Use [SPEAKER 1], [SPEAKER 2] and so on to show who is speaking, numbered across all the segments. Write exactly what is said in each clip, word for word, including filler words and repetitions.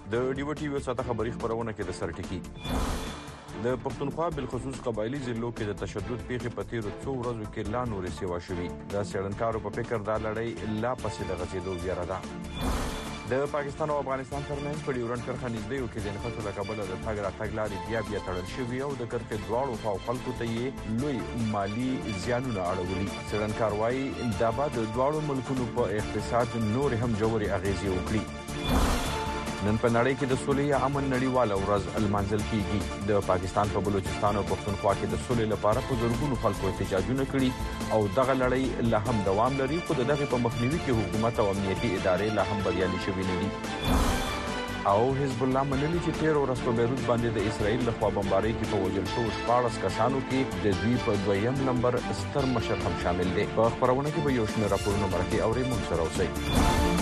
[SPEAKER 1] د ډیو ټي وی ساته خبري خبرونه کې د سر ټکی د پښتونخوا بالخصوص قبایلی ضلعو کې د تشدد پیښې په تیرو څو ورځو کې لا نورې سیوا شوي. د څېړنکارو په فکر دا لړۍ لا پسې د غځېدو ویره ده. د پاکستان او افغانستان ترمنځ په ډیورنډ کرښه نږدې کې د نښتو له کبله د تګ راتګ لارې بیا بیا تړل شوي او د کرښې دواړو خواو خلکو ته یې لوی مالي زیانونه اړولي. څېړنکار وایي دا به د دواړو ملکونو په اقتصاد نورې هم ژورې اغېزې وکړي. نن په نړۍ کې د سولې یا امن نړیواله ورځ لمانځل کیږي. د پاکستان په بلوچستان او پښتونخوا کې د سولې لپاره په زرګونو خلکو احتجاجونه کړي او دغه لړۍ لا هم دوام لري، خو د دغه په مخنیوي کې حکومت او امنیتي ادارې لا هم بریالي شوي نه دي. او حزب الله منلي چې تیر ورځ په بیروت باندې د اسرائیل لخوا بمبارۍ کې په وژل شوو شپاړس کسانو کې د دوی په دویم نمبر ستر مشر هم شامل دی. په خپرونه کې به یو شمېر راپورونه مرکې اورئ. موږ سره اوسئ.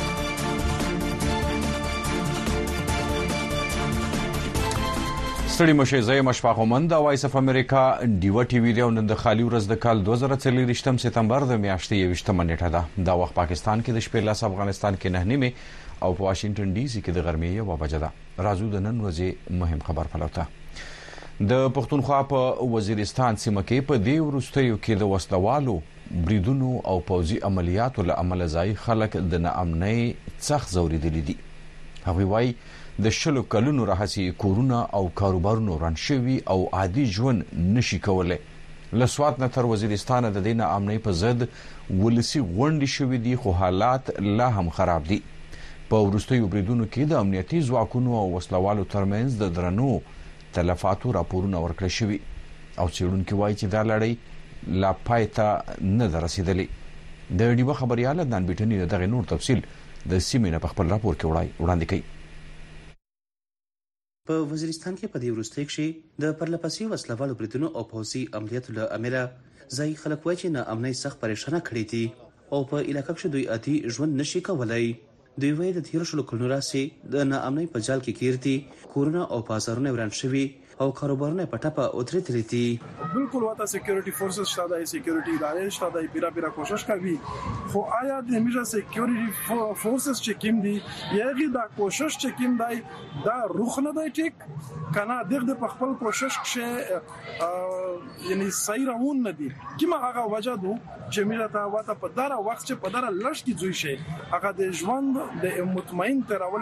[SPEAKER 1] ستړي مشه زه یم اشفاق مومند د وایس اف امریکا ډیو ټي وی دی او نن د خالي ورځ د کال دوه زره څلوېښتم سپتمبر د میاشتې یوویشتمه نیټه ده. دا وخت پاکستان کې د شپې لس، افغانستان کې نه نیمې او په واشنگټن ډي سي کې د غرمې یوه بجه ده. راځو د نن ورځې مهم خبر پلوته. د پښتونخوا په وزیرستان سیمه کې په دې وروستیو کې د وسلوالو بریدونو او پوځي عملیاتو له امله ځایي خلک د ناامنۍ سخت ځورېدلي دي. هغوی وایي د شلو کلونو راهیسې کورونه او کاروبارونه وران شوي او عادي ژوند نشي کولی. له سوات نه تر وزیرستانه د دې ناامنۍ په ضد ولسي غونډې شوي دي، خو حالات لا هم خراب دي. په وروستیو بریدونو کې د امنیتي ځواکونو او وسلوالو ترمنځ د درنو تلفاتو راپورونه ورکړل شوي او څېړونکي وایي چې دا لړۍ لا پای ته نه ده رسېدلې. د ډیوه خبریال عدنان بیټني د دغې نور تفصیل د سیمې نه په خپل راپور کې وړاندې کوي.
[SPEAKER 2] په وزیرستان کې په دې وروستیو کې د پرلپسې وسلوالو بریدونو او پوځي عملیاتو له امله ځایي خلک وایي چې ناامنۍ سخت پریشانه کړي دي او په علاقه کې دوی عادي ژوند نشي کولی. دوی وایي د تیرو شلو کلونو راهیسې د ناامنۍ په جال کې گیر دي، کورونه او بازارونه وران شوي او کاروبارونه په ټپه ودرېدلي دي.
[SPEAKER 3] بالکل وته سکیورټي فورسز شته، د سکیورټي ادارې شته، د پیرا پیرا کوشش کوي، خو آیا د همیشه سکیورټي فورسز چې کوم دي یغه دا کوشش چې کوم دی دا روخ نه دی ټیک کنه دغه د خپل کوشش کې یعنی صحیح روان نه دي. کیما هغه وجه دو چې میرا تا وته په دارا وخت چې په دارا لښ کې ځوي شي هغه د ژوند د مطمئن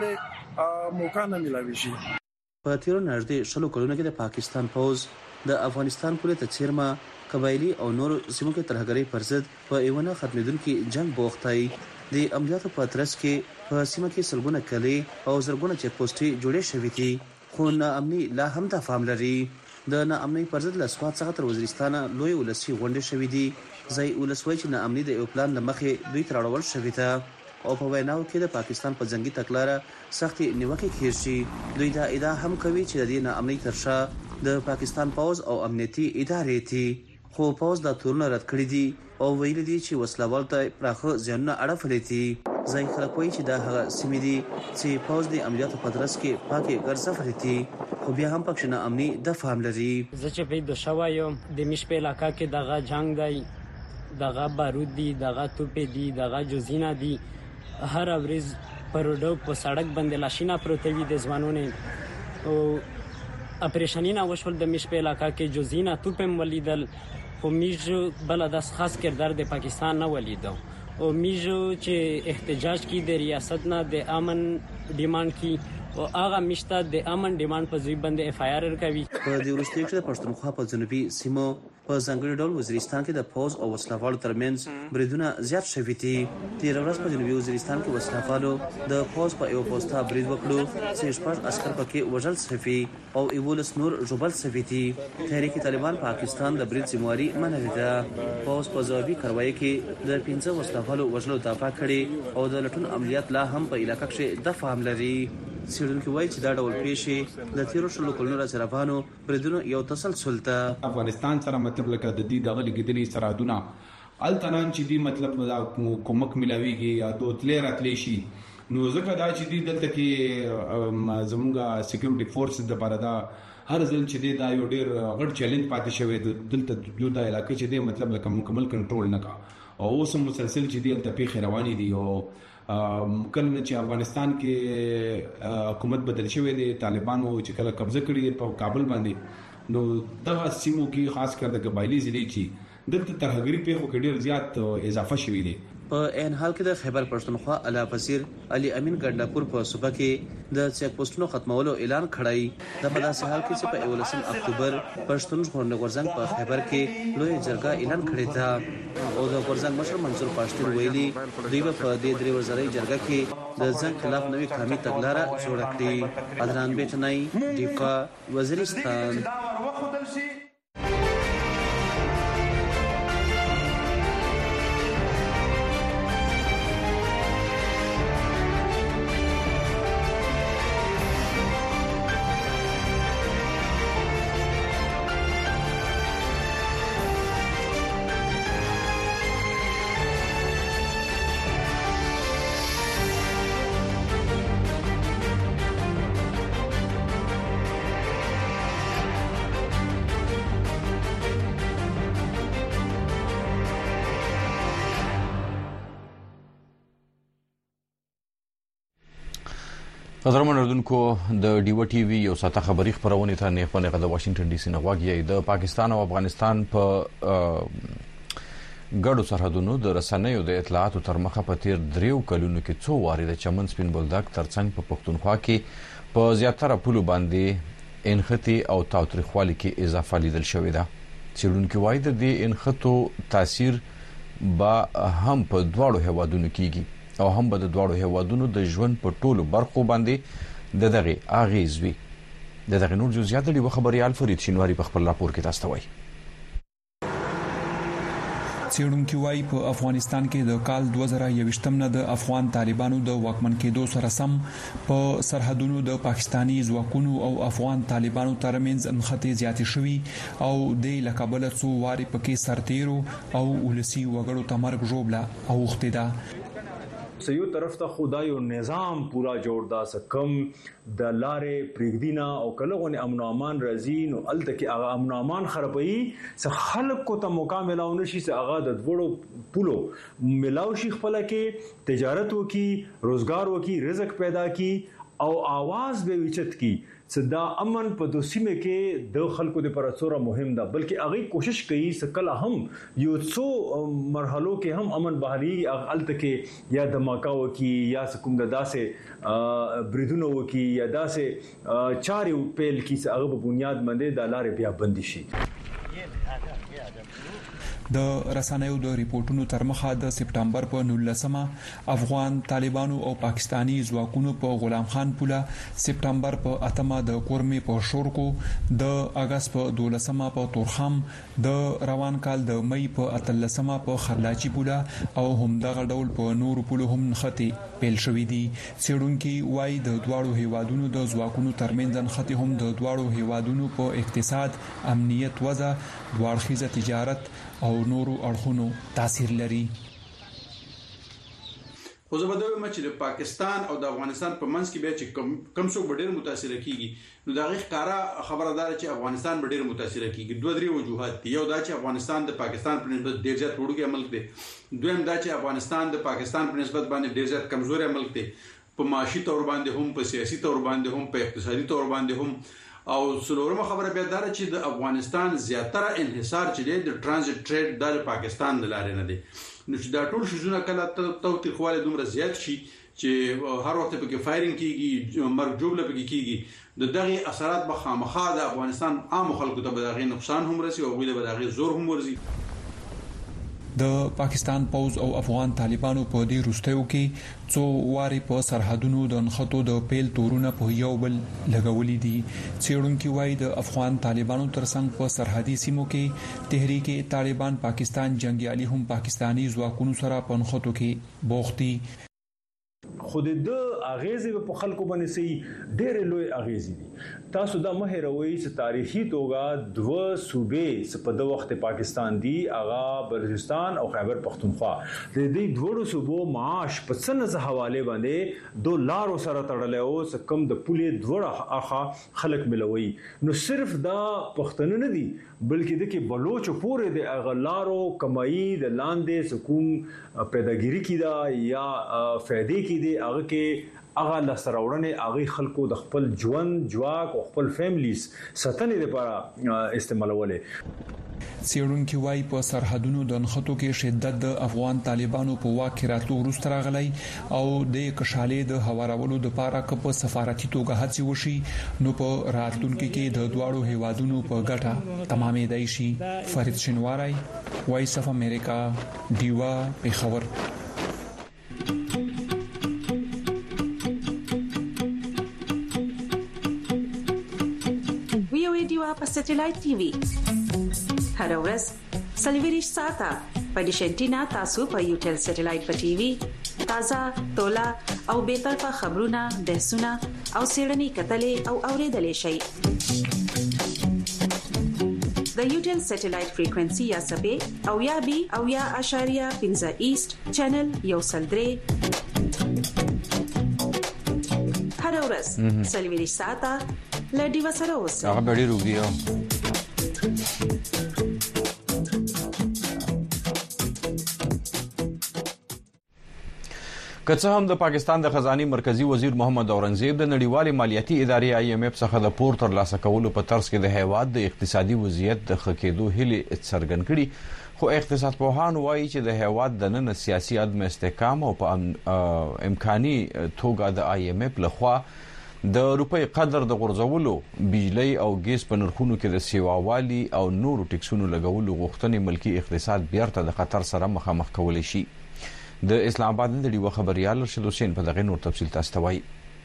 [SPEAKER 3] ترولې موقع نه ملوي شي.
[SPEAKER 2] په تیرو نږدې شلو کلونو کې د پاکستان پوز د افغانستان پولې ته څیرمه قبایلی او نور سیمو کې ترهګرۍ پر ضد په یو نه ختمېدونکي جنگ بوخت دی. د عملیاتو په ترڅ کې په سیمه کې سلګونه کلي او زرګونه چیک پوسټې جوړې شوې دي، خو ناامني لا هم د فام لري. د ناامنۍ پر ضد له سوات څخه تر وزیرستانه لوی ولسي غونډې شوې دي. ځایي ولس وایي چې ناامني د یو پلان له مخې دوی تر اړول شوې ده او په ویناو کې د پاکستان په جنگي تګلاره سختي نیوکه کیږي. دوی دا ادعا هم کوي چې د دې ناامنۍ تر شا د پاکستان پوز او امنیتي ادارې دي، خو پوز دا تورونه رد کړی دي او ویلي دي چې وسلوال ته پراخه زیانونه اړولي دي. ځایي خلک وایي چې دا هغه سیمې دي چې پوز د عملیاتو په ترڅ کې پاکي ګرځولي دي، خو بیا هم پکې ناامني د فام لري.
[SPEAKER 4] زه چې په د شوایم د میش په علاقہ کې دغه جنگ دی، دغه بارود دي، دغه توپې دي، دغه جوزینا دي، هر ورځ پر روډو په سړک باندې لاشینا پروت وي د ځوانونو او اپریشنینا وشول د میش په علاقہ کې جوزینا توپم ولیدل، خو میج بل د خاص کردار د پاکستان نه ولیدو او میج چې احتجاج کی د ریاست نه د امن ډیماند کی او هغه مشته د امن ډیماند په ځای باندې اف آی آر کوي.
[SPEAKER 2] په دې وروستیو کې د پښتونخوا په جنوبي سیمو په ځانګړي ډول وزیرستان کې د پوز او وسلوالو ترمنځ بریدونه زیات شوي دي. تیر ورځ په جنوبي وزیرستان کې وسلوالو د پوز په یو پوسټه برید وکړو چې شپږ عسکر پکې وژل شوي او یولس نور ژوبل شوي دي. تحریک طالبان پاکستان د برید ذمہواري منلې ده. پوز په ځوابي کاروایی کې د پنځه وسلوالو وژلو دفاع کړې او د لټون عملیات لا هم په علاقه کې د فهم لري. څېړونکي وایي چې دا ډول پیښې د تیرو شلو کلونو راځي روانو بریدونو یو تسلسل ده.
[SPEAKER 5] افغانستان سره مطلب لکه د دې دغه لګیدلې سرحدونه التنان چې دی مطلب کومک ملاويږي یا دوتلې راتلې شي نو ځکه دا چې دی دلته کې زموږه سکیورټي فورس د لپاره دا هر ځل چې دی دا یو ډیر غټ چیلنج پاتې شوی دلته یو د علاقې چې دی مطلب لکه مکمل کنټرول نه کا او اوس مسلسل چې دی تل پیښې روانې دي او کله چې افغانستان کې حکومت بدل شوی دی طالبانو چې کله قبضه کړی په کابل باندې نو دغه سیمو کې خاص کر د قبایلی ضلع چې دلته ترهګری پیښو کې ډیر زیات اضافه شوی دی.
[SPEAKER 2] په ان حال کې د خیبر پښتونخوا اعلی وزیر علي امین ګنداپور په صوبه کې د چیک پوسټونو ختمولو اعلان کړی. د په داسې حال کې چې په اولسم اکتوبر پښتون ژغورنې غورځنګ په خیبر کې لوی جرګه اعلان کړی دا او د غورځنګ مشر منصور پښتون ویلي دوی په دې درې ورځې جرګه کې د ځنګ خلاف نوې قومي تګلارې جوړ کړې. عدنان بیچنای ډیفا وزیرستان.
[SPEAKER 1] قدرمن اردوونکو د ډیو ټي وي یو ساته خبري خبرونه ته نه خو نه د واشنگټن ډي سي نه غواګي د پاکستان او افغانستان په ګډو سرحدونو د رسنیو د اطلاعاتو تر مخه په تیر دریو کلونو کې څو واري د چمن سپین بولدک ترڅنګ په پښتونخوا کې په زیاتره پلو باندې انختی او تاوتریخوالي کې اضافه لیدل شوې ده. چیرونکو وايي د دې انختو تاثیر با هم په دواړو هوادونو کېږي او هم به د دواړو هوادونو د ژوند په ټولو برخو باندې د دغه اغیز وي. د دغه نور جزئیات د خبريال فرید شینواری په خپل راپور کې تاسو ته وایي.
[SPEAKER 6] څېړونکو وايي په افغانستان کې د کال دوه زره یوویشتم نه د افغان طالبانو د واکمن کېدو سره سم په سرحدونو د پاکستانی ځواکونو او افغان طالبانو ترمنځ انخته زیاتې شوې او د لکبل څو واري پکې سرتیرو او ولسی وګړو تمرګ جوړه او وختیدا.
[SPEAKER 7] سيو طرف ته خدای او نظام پورا جوړ دا سکم د لارې پریګدینا او کلهونه امن او امان راځي نو الته کې هغه امن او امان خرابوي څه خلک کو ته موقع ملاو نشي څه هغه د وړو پولو ملاو شي خپل کې تجارت وکي روزګار وکي رزق پیدا کی او आवाज به وچت کی صدا امن په دوسیمه کې د خلکو د پرڅوره مهم ده بلکې هغه کوشش کوي سکل هم یو څو مرحلو کې هم امن بحالي الته کې یا دماکا وکي یا کوم د داسې بریدونو وکي یا داسې چاري پیل کی هغه په بنیاد باندې د لارې بیا بندي شي.
[SPEAKER 6] د رسنیو د ریپورتونو تر مخه د سپټمبر په نولسمه افغان طالبانو او پاکستانی ځواکونو په غلام خان پوله، سپټمبر په اتمه د کورمي په شورکو، د اگست په دولسمه په تورخم، د روان کال د مئی په اتلسمه په خرلاچی پوله او همدغه ډول په نور پوله هم نختی پیل شوې دي. څېړونکي وايي د دواړو هیوادونو د ځواکونو ترمنځ نختی هم د دواړو هیوادونو په اقتصاد، امنیت، وضع، دوړخیزه تجارت او نورو اړخونو تاثیر لري.
[SPEAKER 8] خو زه به دا وایم چې د پاکستان او د افغانستان په منځ کې بیا چې کم کم څوک ډېر متاثر کیږي نو دا غي ښکارا خبردار چې افغانستان ډېر متاثر کیږي. دوه درې وجوهات دي. یو دا چې افغانستان د پاکستان په نسبت ډېر زیات وړوکی ملک دی. دویم دا چې افغانستان د پاکستان په نسبت باندې ډېر زیات کمزوري ملک دی، په معاشي تور باندې هم، په سیاسي تور باندې هم، په اقتصادي تور باندې هم. او څلورمه خبره بیا دا چې د افغانستان زیاتره انحصار چې دی د ترانزیت ټریډ د پاکستان د لارې نه دی. نو چې دا ټول شیزونه کله توتیخواله دومره زیات شي چې هر وخت په کې فایرینګ کیږي، مرګ جوړه پکې کیږي، د دغه اثرات به خامخا د افغانستان عام خلکو ته به دغه نقصان هم رسي او غوډه به دغه زور هم ورزي.
[SPEAKER 6] د پاکستان پوز او افغان طالبانو په دې وروستیو کې څو واري په سرحدونو د نښتو د پیل تورونه په یو بل لګولې دي. څېړونکي وايي د افغان طالبانو ترڅنګ په سرحدي سیمو کې تحریک طالبان پاکستان جنگیالي هم پاکستانی ځواکونو سره په نښتو کې بوختي.
[SPEAKER 7] خود د اغیزه په خلکو باندې سي ډېر لوی اغیزه دي تاسو دا مه هیروئ چې تاریخي توګه دوه صوبې په د وخت پاکستان دی اغا بلوچستان او خیبر پختونخوا د دې دوه صوبو معاش په څنګه حواله باندې دو لارو سره تړلې او سکم د پولې دوړه اخا خلک ملوي نو صرف دا پښتون نه دي بلکې د کې بلوچ پورې د اغلارو کمایي د لاندې سکون پیداګيري کیدا یا فائدې کې دي هغه کې اغه لسراوړنه اغه خلکو د خپل ژوند جواک او خپل فیملیز ستنې لپاره استعمالولې
[SPEAKER 6] سیړونکو وايي په سرحدونو د نخټو کې شدت د افغان طالبانو په واک راتلو وروسته راغلی او د کشالې د هوارولو د پاره کپ سفارتي توګه هڅې وشي نو په راتلونکو کې د دواړو هیوادونو په ګټه تمامې دی شي. فرید شنواری، وایس اف امریکا، دیوا پیښور.
[SPEAKER 9] په سټلایټ ټي وي هر ورځ سلیویریش ساته په ډیشنټینا تاسو په یوټل سټلایټ په ټي وي تازه تولا او به طرفه خبرونه بحثونه او سیړنی کتلې او اوریدلې شي د یوټل سټلایټ فریکوئنسي یا سبې او یا بي او یا اشاریه پنځه ایست چینل یو سلدري هر ورځ سلیویریش ساته لډي وسره اوسه
[SPEAKER 1] هغه ډېر وګړي کڅه هم د پاکستان د خزاني مرکزی وزیر محمد اورنګزیب د نړیوالې مالیاتي ادارې آی ایم ایف څخه د پور تر لاسه کولو په ترڅ کې د هیواد د اقتصادي وضعیت د خکېدو هلې څرګند کړي خو اقتصاد پوهان وایي چې د هیواد د نن سیاسي عدم استحکام او په امکاني توګه د آی ایم ایف لخوا د روپی قدر د غورځولو بجلی او ګیس په نرخونو کې د سیواوالي او نورو ټیکسونو لګولو غوښتنې ملکی اقتصاد بیرته د خطر سره مخامخ کولای شي. د اسلام آباد د ډیوه خبريال رشید حسین په دغه نور تفصیل تاسو ته وایي.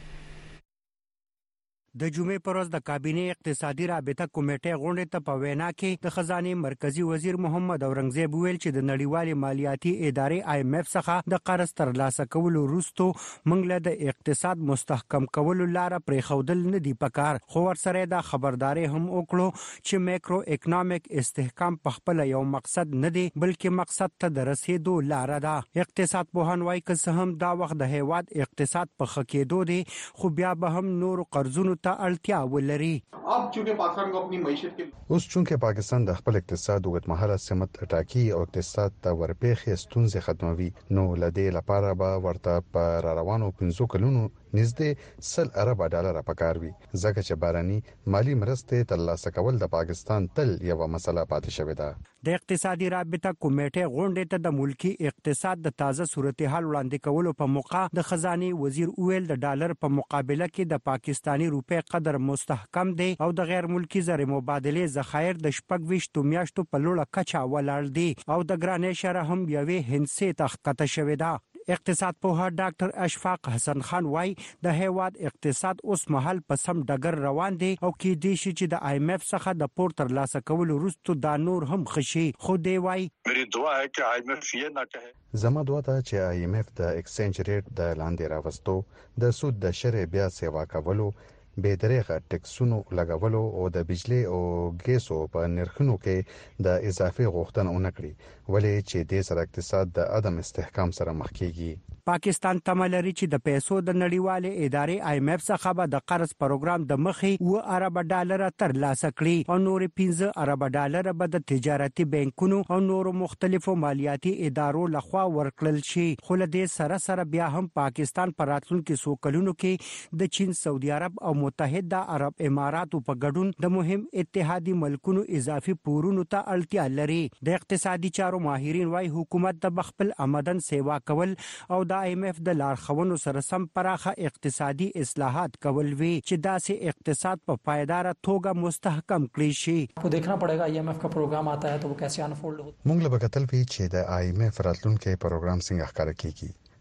[SPEAKER 10] د جمعې پر ورځ د کابینه اقتصادي رابطه کمیټې غونډې ته په وینا کې د خزانه مرکزی وزیر محمد اورنګزیب ویل چې د نړیوالې مالیاتي ادارې آی ایم ایف څخه د قرض تر لاسه کولو وروسته موږ له د اقتصاد مستحکم کولو لاره پرې خودل نه دی پکار خو ورسره دا خبرداري هم وکړو چې مایکرو اکونومیک استحکام په خپل یو مقصد نه دی بلکې مقصد ته د رسیدو لاره ده. اقتصاد پوهان وایي که هم دا وخت د هیواد اقتصاد په خکېدو دی خو بیا به هم نور قرضونو ته اړتیا ولري.
[SPEAKER 11] अब चूंकि पाकिस्तान को अपनी मैशत के اوس چونکه پاکستان د خپل اقتصاد او مهاله سمت ټاکی او اقتصاد ته ورپېخې ستونزې ختموي نو لدې لپاره به ورته په روانو پنځو کلونو نږدې سل ارب ډالر پکار وي ځکه چې باراني مالی مرستې تر لاسه کول د پاکستان تل یو مسله پاتې شوې ده.
[SPEAKER 10] د اقتصادي رابطه کمیټې غونډې ته د ملکی اقتصاد د تازه صورتحال وړاندې کولو په موقع د خزانه وزیر اویل د ډالر په مقابله کې د پاکستانی روپې قدر مستحکم دی او د غیر ملکی زر مبادله ذخایر د شپږ ویشتو میاشتو په لوړه کچه ولاړ دي او د ګرانې شره هم یوې هندسه تخته شوې ده. اقتصاد پوها ډاکټر اشفاق حسن خان وای د هیواد اقتصاد اوس مهال په سم ډګر روان دی او کې دی چې د آی ایم ایف څخه د پور تر لاسه کولو وروسته دا نور هم خشي خو دی وای
[SPEAKER 12] مری دعا ہے کہ آئی ایم ایف یہ نہ کہے
[SPEAKER 11] زما دعا ده چې آی ایم ایف د ایکسچینج ریټ د لاندې راوستو د سود د شرع بیا سیوا کولو به درېغه ټیکسونو لګولو او د بجلی او ګیسو په نرخونو کې د اضافي غوښتنه ونکړي ولې چې د سر اقتصاد د عدم استحکام سره مخ کیږي.
[SPEAKER 10] پاکستان تملري چې د پیسو د نړیوالې ادارې آی ایم ایف څخه به د قرض پروګرام د مخې و ارب ډالر تر لاسه کړي او نور پنځه ارب ډالر به د تجارتي بانکونو او نور مختلفو مالیاتي ادارو لخوا ورکړل شي. خو له دې سره سره بیا هم پاکستان پر راتلونکو څو کلونو کې د چین، سعودي عرب او متحده عرب اماراتو په ګډون د مهم اتحادي ملکونو اضافي پورونو ته اړتیا لري. د اقتصادي چارو ماهرین وايي حکومت د خپل آمدن سیوا کول او د آی ایم ایف د لارښوونو سره سم پراخه اقتصادي اصلاحات کول وی چې داسې اقتصاد په پایدار توګه مستحکم کړي شي.
[SPEAKER 13] کو دیکھنا پڑے گا آئی ایم ایف کا پروگرام آتا ہے تو وہ کیسے انفولڈ ہوتا ہے.
[SPEAKER 11] موږ به کتل وی چې د آی ایم ایف راتلونکو پروګرام څنګه ښکار کیږي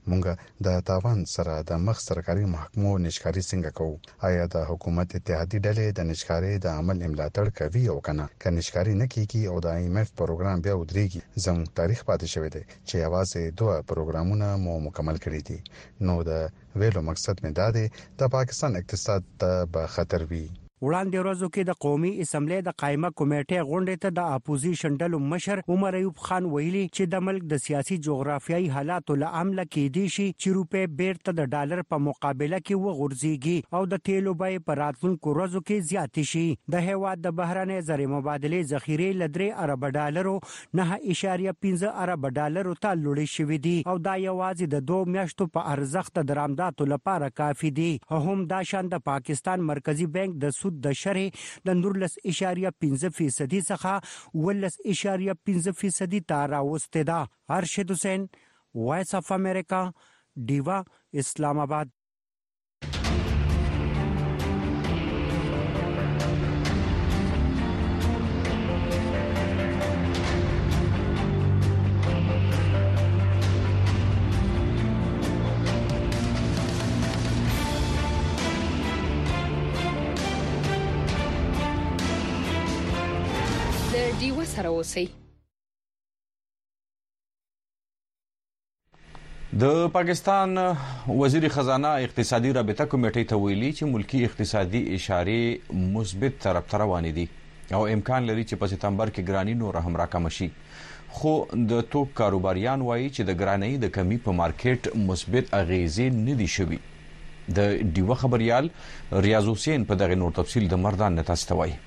[SPEAKER 11] مونږ د تاوان سره د مخ سرکاري محکمو نشکاري څنګه کوو؟ آیا د حکومت اتحادي ډلې د نشکاري د عمل ملاتړ کوي او کنه؟ که نشکاري نه کیږي او د آی ایم ایف پروګرام بیا ودرېږي، زموږ تاریخ پاتې شوی دی چې یوازې دوه پروګرامونه مو مکمل کړي دي. نو د ویلو مقصد مې دا دی د پاکستان اقتصاد ته به خطر وي.
[SPEAKER 10] وړاندې ورځو کې د قومي اسمبلی د قائمه کمیټې غونډې ته د اپوزیشن ډلو مشر عمر ایوب خان ویلي چې د ملک د سیاسي جغرافیایي حالاتو له امله کېدی شي چې روپې بیرته د ډالر په مقابله کې وغورځيږي او د تیلو بیې په راتلونکو ورځو کې زیاتې شي. د هیواد د بهرنۍ زر مبادلې ذخیرې له درې ارب ډالرو نه اشاریه پنځه ارب ډالرو ته لوړې شوې دي او دا یوازې د دوه میاشتو په ارزښت درآمداتو لپاره کافي دي. هم دا شان د پاکستان مرکزی بانک د سود د شرې د نورلس اشاریه پنځه فیصدي څخه ولس اشاریه پنځه فیصدي ته راوستې ده. ارشد حسین، وایس اف امریکا، ډیوا، اسلام آباد.
[SPEAKER 14] ډیوا سره اوسئ.
[SPEAKER 1] د پاکستان وزیر خزانه اقتصادي رابطه کمیټې ته ویلي چې ملکی اقتصادي اشارې مثبت طرف ته روانې دي او امکان لري چې په سپتمبر کې ګرانی نور هم راکم شي. خو د توک کاروباریان وایي چې د ګرانی د کمی په مارکیټ مثبت اغیزې نه دي شوي. د ډیوا خبريال ریاض حسین په دغه نور تفصیل د مردان نه تاسو ته وایي.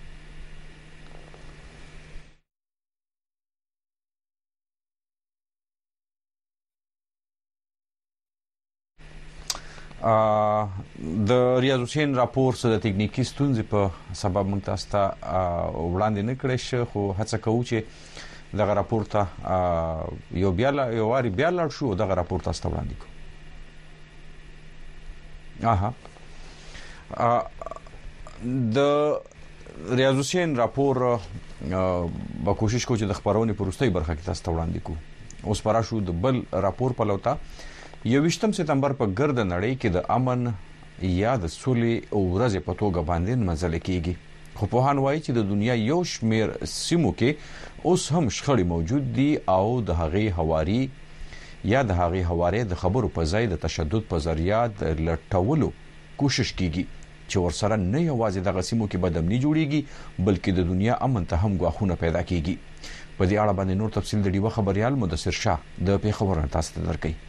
[SPEAKER 1] د ریاض حسین راپور سره د تکنیکی ستونزې په سبب موږ تاسو ته وړاندې نه کړی شو، خو هڅه کوو چې دغه راپور ته یو بیا یو واری بیا لاړ شو دغه راپور تاسو ته وړاندې کوو. اها د ریاض حسین راپور به کوشش کوو چې د خبرونې پروستۍ برخه کې تاسو ته وړاندې کوو. اوس پرا شو د بل راپور په لوتا یوویشتم سپتمبر په ګرد نړۍ کې د امن یا د سولې ورځ په توګه باندې منځل کیږي. خو په هان وایي چې د دنیا یو شمیر سیمو کې اوس هم شخړې موجود دي او د هغې حواري یا د هغې حواري د خبرو په ځای د تشدد په ذریعہ د لټولو کوشش کیږي چې ورسره نه یوازې د سیمو کې بدامني جوړیږي بلکې د دنیا امن ته هم غواخونه پیدا کیږي. په دې اړه باندې نور تفصیل د ډیوه خبريال مدثر شاه د پیښور نه تاسو ته درکړي.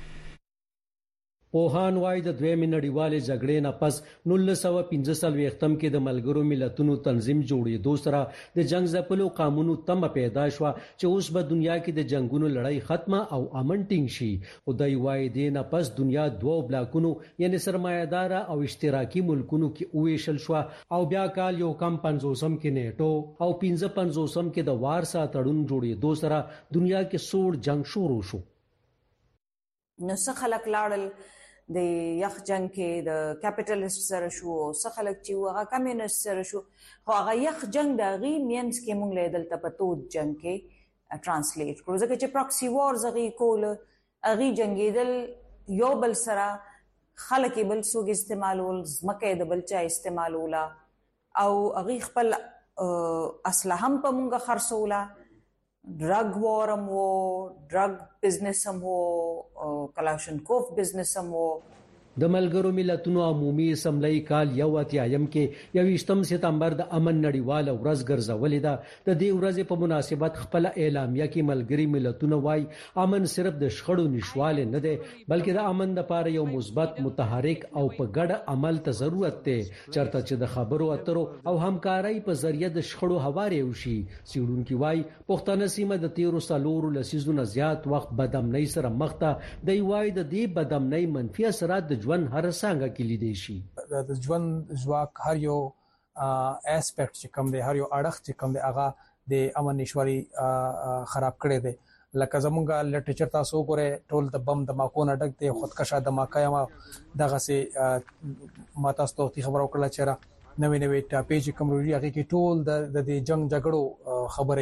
[SPEAKER 15] پوهان وايي د دویمې نړیوالې جګړې نه پس نولس سوه پنځه څلوېښتم کې د ملګرو ملتونو تنظیم جوړېدو سره د جنگ ځپلو قانونو تمه پیدا شوه چې اوس به دنیا کې د جنگونو لړۍ ختمه او امن ټینګ شي. خو دوی وايي د نه پس دنیا دوه بلاکونو یعنی سرمایه‌دار او اشتراکي ملکونو کې وویشل شو او بیا کال یو کم پنځوسم کې نیټو او پنځه پنځوسم کې د وارسا تړون جوړېدو سره دنیا کې سوړ جنگ شروع شو.
[SPEAKER 16] نو څه خلک لاړل د یخ جنگ کې د کیپټالیست سره شو، څه خلک چې هغه کمیونست سره شو، خو هغه یخ جنگ د غي مینس کې مونږ له دلته په تود جنگ کې ترانسلیټ کړو ځکه چې پراکسی وارز غي کول غي جنگیدل یو بل سره خلک بل سوګ استعمالول زمکه د بل چا استعمالولا او غي خپل اسلحه هم په مونږه خرڅولا، ड्रग वॉर हम वो, ड्रग बिजनेस हम वो, कलाशनकोफ बिजनेस हम वो.
[SPEAKER 15] د ملګرو ملتونو عمومي اسمبلی کال یو اتیایم کې یوویشتم سپتمبر د امن نړیواله ورځ ګرځولې ده. د دې ورځې په مناسبت خپل اعلامیه کې ملګري ملتونه وايي امن صرف د شخړو نشواله نه ده بلکې د امن لپاره یو مثبت متحرک او په ګډ عمل ته ضرورت ده چرته چې د خبرو اترو او همکارۍ په ذریعہ د شخړو هواري وشي. سیډونکو وايي پښتنه سیمه د تیرو سالورو لسیزونو زیات وخت بدامنۍ سره مخ ته دی وايي د دې بدامنۍ منفي اثرات ژوند هر څنګه کې لیدې شي.
[SPEAKER 13] د ژوند ځواک هر یو اسپیکټ چې کوم دی هر یو اړخ چې کوم دی هغه د امن نشوري خراب کړي دي. لکه زمونږه لټریچر تاسو وګورئ ټول د بم دماکو نه ډک دي، خودکشه دماکه ما دغه سي ما تاسو ته خبرو کړل چې نوې نوې ټاپې چې کوم لري هغه کې ټول د جنگ جګړو خبرې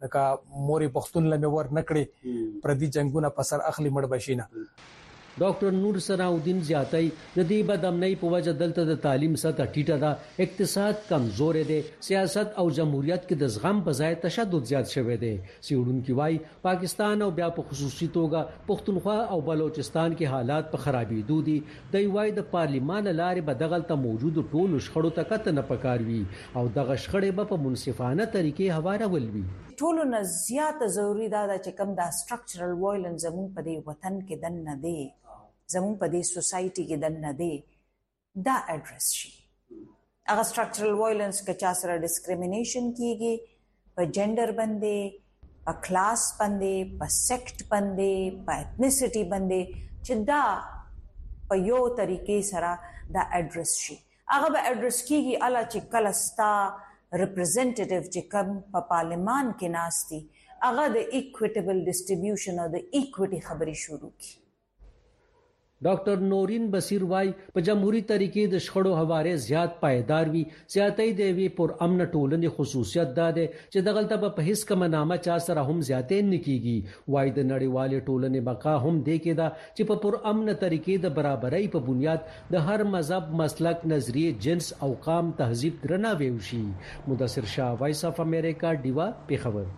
[SPEAKER 13] لکه موري پښتون لمه ور نکړي پردي جنگونه په سر اخلي مړ بشینه.
[SPEAKER 15] ډاکټر نور ثناءالدین زیاتای د دې بدامنۍ په وجه دلته د تعلیم سطح ټیټه ده، اقتصاد کمزور دی، سیاست او جمهوریت کې د زغم په ځای تشدد زیات شوی دی. سیوډونکو وايي پاکستان او بیا په خصوصي توګه پښتونخوا او بلوچستان کې حالات په خرابېدو دي. د وايي د پارلیمان لارې به دغلته موجود ټولو شخړو ته کته نه پکاروي او دغه شخړې به په منصفانه طریقې هوارول وي.
[SPEAKER 16] ټولو نه زیات ضروری دا چې کوم دا سټرکچرل وایلنس زموږ په دې وطن کې دن نه دی، زموږ په دې سوسایټي کې دن نه دی، دا اډرس شي. هغه سټرکچرل وایلنس که چا سره ډیسکریمینیشن کیږي په جندر باندې، په کلاس باندې، په سیکټ باندې، په ایتنیسټي باندې، چې دا په یو طریقې سره دا اډرس شي. هغه به اډرس کیږي اله چې کله ستا ریپرزینټیټیو چې کوم په پارلیمان کې ناستي هغه د ایکویټیبل ډیسټریبیوشن او د ایکویټي خبرې شروع کی.
[SPEAKER 15] ډاکټر نورین بصیر وايي په جمهوریت طریقې د شخړو حواله زیات پایدار وي. زیاتې دی وی پر امن ټولنې خصوصیت ده چې دغلطه په هیڅ کوم نامه چا سره هم زیاتې نه کیږي. وايي د نړیوال ټولنې بقا هم دی کې دا چې په پر امن طریقې د برابرۍ په بنیاد د هر مذهب، مسلک، نظریه، جنس او قام تهذیب درناوی وشي. مدثر شاه، وایس اف امریکا، ډیوا، پیښور.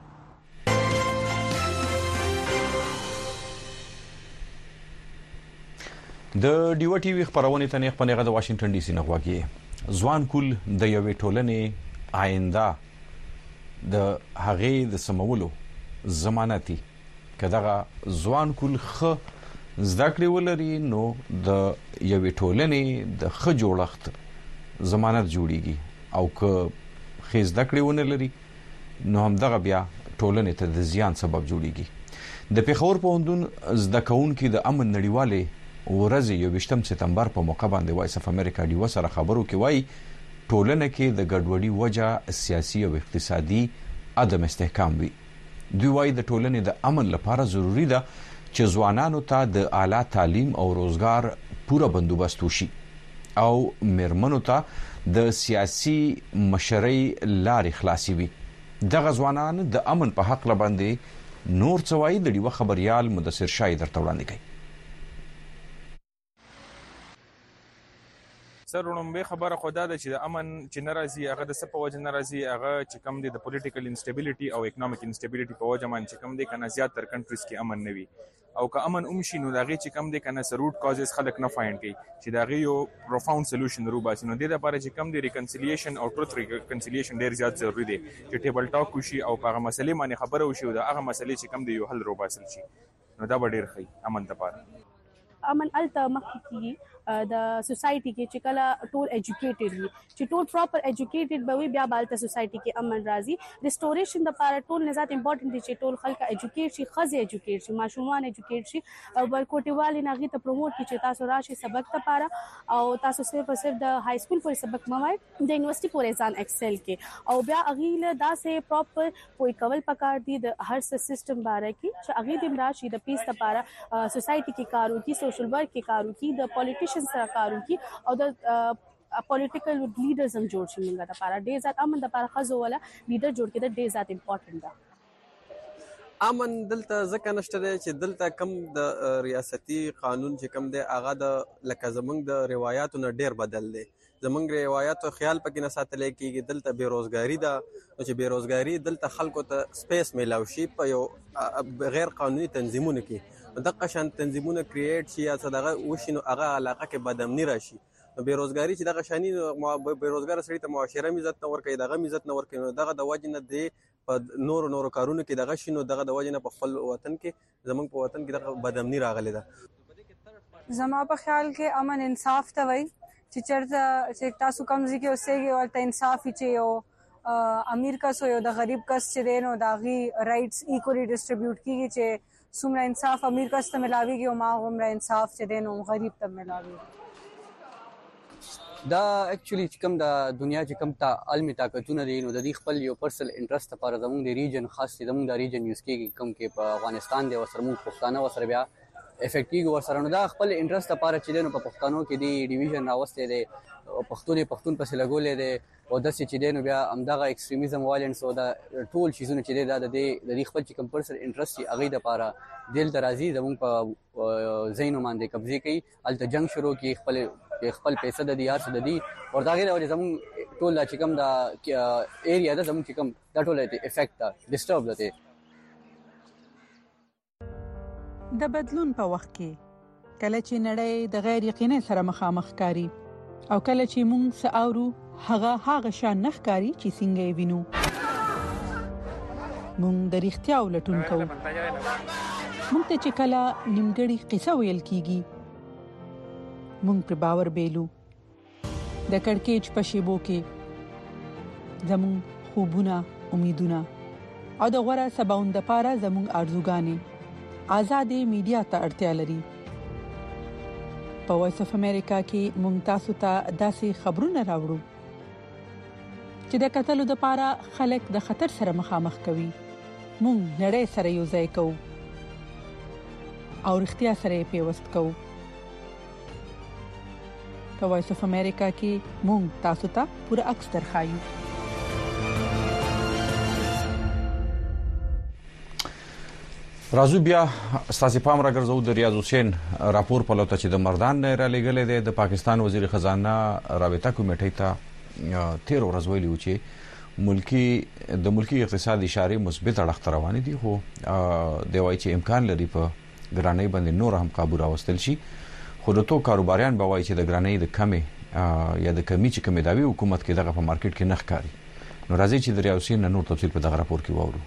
[SPEAKER 1] د ډیو ټي وی خبرونه ته نه خپنهغه د واشنگټن ډي سي نه غواګي. ځوان کول د یوې ټولنې آینده د هغې د سمولو ضمانتي کداغه ځوان کول خ زده کړې ولري نو د یوې ټولنې د خ جوړښت ضمانت جوړیږي، او که خ زده کړې ونه لري نو هم دغه بیا ټولنې ته د زیان سبب جوړیږي. د پیښور پوهنتون زده کوونکي د امن نړیواله ورځ یوویشتم سپتمبر په موقع باندې وایس اف امریکا ډیو سره خبرو کې وایي ټولنه کې د ګډوډي وجه سیاسي او اقتصادي عدم استحکام وي. دوی وایي د ټولنې د امن لپاره ضروری ده چې ځوانانو ته د اعلی تعلیم او روزګار پوره بندوبست وشي او مرمنو ته د سیاسي مشرۍ لارې خلاصي وي. دغه ځوانان د امن په حق باندې نور څه وایي د ډیو خبريال مدثر شاه درته وړاندې کوي.
[SPEAKER 14] سر ورنمبه خبره خدا ده چې د امن چې ناراضي هغه د سپه وجه ناراضي هغه چې کم دي د پولیټیکل انسټیبিলিټي او اکونومیک انسټیبিলিټي په وجه باندې چې کم دي کنه زیات تر کنټریز کې امن نوي او که امن اومشي نو دغه چې کم دي کنه سروټ کازز خلک نه فایند کوي چې دغه یو پروفاوند سولوشن رو باسي. نو د دې لپاره چې کم دي ریکنسیلیشن او ټروث ریکنسیلیشن ډیر زیات ضروری دي چې ټیبل ټاک وشي او په هغه مسلې باندې خبره وشي او هغه مسلې چې کم دي یو حل رو باسل شي. نو دا ډیر ښه امن لپاره.
[SPEAKER 17] امن الته مخکې د سوسایټي کې چې کله ټول ایجوکیټډ وي، چې ټول پراپر ایجوکیټډ به وي، بیا بالته سوسایټي کې امن راځي. ریسټوریشن د لپاره ټول نزات امپورټنت دي چې ټول خلک ایجوکیټ شي، خزه ایجوکیټ شي، ماشومان ایجوکیټ شي او ورکوټیوالي نغې ته پروموټ کی چې تاسو راشي سبق ته لپاره او تاسو صرف صرف د های سکول پر سبق موای د یونیورسيټي پورې ځان ایکسل کې او بیا اغیله داسې پراپر پوي کول پکار دي د هر سیستم باره کې چې اغې د راشي د پیس لپاره سوسایټي کې کارو کې سوشل ورک کې کارو کې د پولیټیشن سره کارو کې او د پولیټیکل لیډرز هم جوړ شي. موږ د لپاره ډیر زیات امن د لپاره خزو ولا لیډر جوړ کړي د ډیر زیات امپورټنت ده.
[SPEAKER 18] امن دلته ځکه نشته دی چې دلته کم د ریاستي قانون چې کم دی هغه د لکه زمونږ د روایتو نه ډیر بدل دی. زمونږ روایتو خیال پکې نه ساتل کېږي. دلته بیروزګاری ده نو چې بیروزګاری دلته خلکو ته سپیس میلاو شي په یو غیر قانوني تنظیمونو کې دغه شان تنظیمونه کریټ شي یا څه دغه وشي نو هغه علاقه کې بدامني راشي. نو بیروزګاری چې دغه شانی بیروزګار سړی ته معاشره عزت نه ورکوي، دغه عزت نه ورکوي، نو دغه د وجه نه دی په نور نور کارونو کې دغه شي نو دغه د وجه نه په خپل وطن کې زمونږ په وطن کې دغه بدامني راغلی ده.
[SPEAKER 19] زما په خیال کې امن انصاف ته وایي چې چرته چې تاسو کم ځای کې اوسېږئ ورته انصاف وي چې یو امیر کس او یو د غریب کس چې دی نو د هغې رایټس ایکولي ډسټریبیوټ کېږي چې څومره انصاف امیر کس ته ملاویږي او ما هغومره انصاف چې دی نو غریب ته ملاویږي.
[SPEAKER 20] دا اکچولی چې کوم د دنیا چې کوم ته علمي طاقتونه دي نو د دې خپل یو پرسنل انټرست لپاره زموږ د ریجن خاص چې زموږ د ریجن یوز کېږي کوم کې په افغانستان دی ورسره موږ پښتانه ورسره بیا افیکټیو ورسره نو دا خپل انټرست لپاره چې دینو په پښتنو کې دی ډیویژن راوستي دی پښتون پښتون پسې لګولې دی او د څه چې دینو بیا همدغه ایکستریمیزم وایلنس او دا ټول چیزونه چې دی دا د دې خپل چې کمپلسر انټرست یې هغه د لپاره دل درازي زموږ په زینو باندې قبضه کوي الته جنگ شروع کی خپل خپل پیسې د دیار څخه د دي او دا غیر زموږ ټول چې کوم دا ایریا د زموږ چې کوم دا ټول افیکټ دا ډیسټرب ده
[SPEAKER 21] د بدلون په وخت کې کله چې نړۍ د غیر یقیني سره مخامخ کاری او کله چې موږ ساورو هغه هغه شان نخکاری چې څنګه وینو موږ د اړتیا ولټون کوو موږ ته چې کله نیمګړی قصه ویل کیږي موږ پر باور بیلو د کڑکېچ په شیبو کې زموږ خوبونه امیدونه او د غوړه سباوند لپاره زموږ ارزوګانې آزادې میډیا ته اړتیا لري په وایس اف امریکا کې موږ تاسو ته داسې خبرونه راوړو چې د قتل لپاره خلک د خطر سره مخامخ کوي موږ نړۍ سره یو ځای کوو او اړتیا سره پیوست کوو په وایس اف امریکا کې موږ تاسو ته پوره عکس درخایو
[SPEAKER 1] راځو بیا ستاسو پام راګرځو د ریاض حسین راپور په لوته چې د مردان نه را لګلې ده د پاکستان وزیر خزانه رابطه کمیټې ته تیر ورځ ویلي و چې ملکی د ملکی اقتصاد اشاره مثبت اړخ روان دي خو د وایي چې امکان لري په ګرانۍ باندې نور هم قابو راوستل شي خو د تو کاروباریان به وایي چې د ګرانۍ د کمې یا د کمی چې کمی داوی حکومت کې دغه په مارکیټ کې نخ کاری نو راځي چې د ریاض حسین نور تفصیل په دغه راپور کې وورو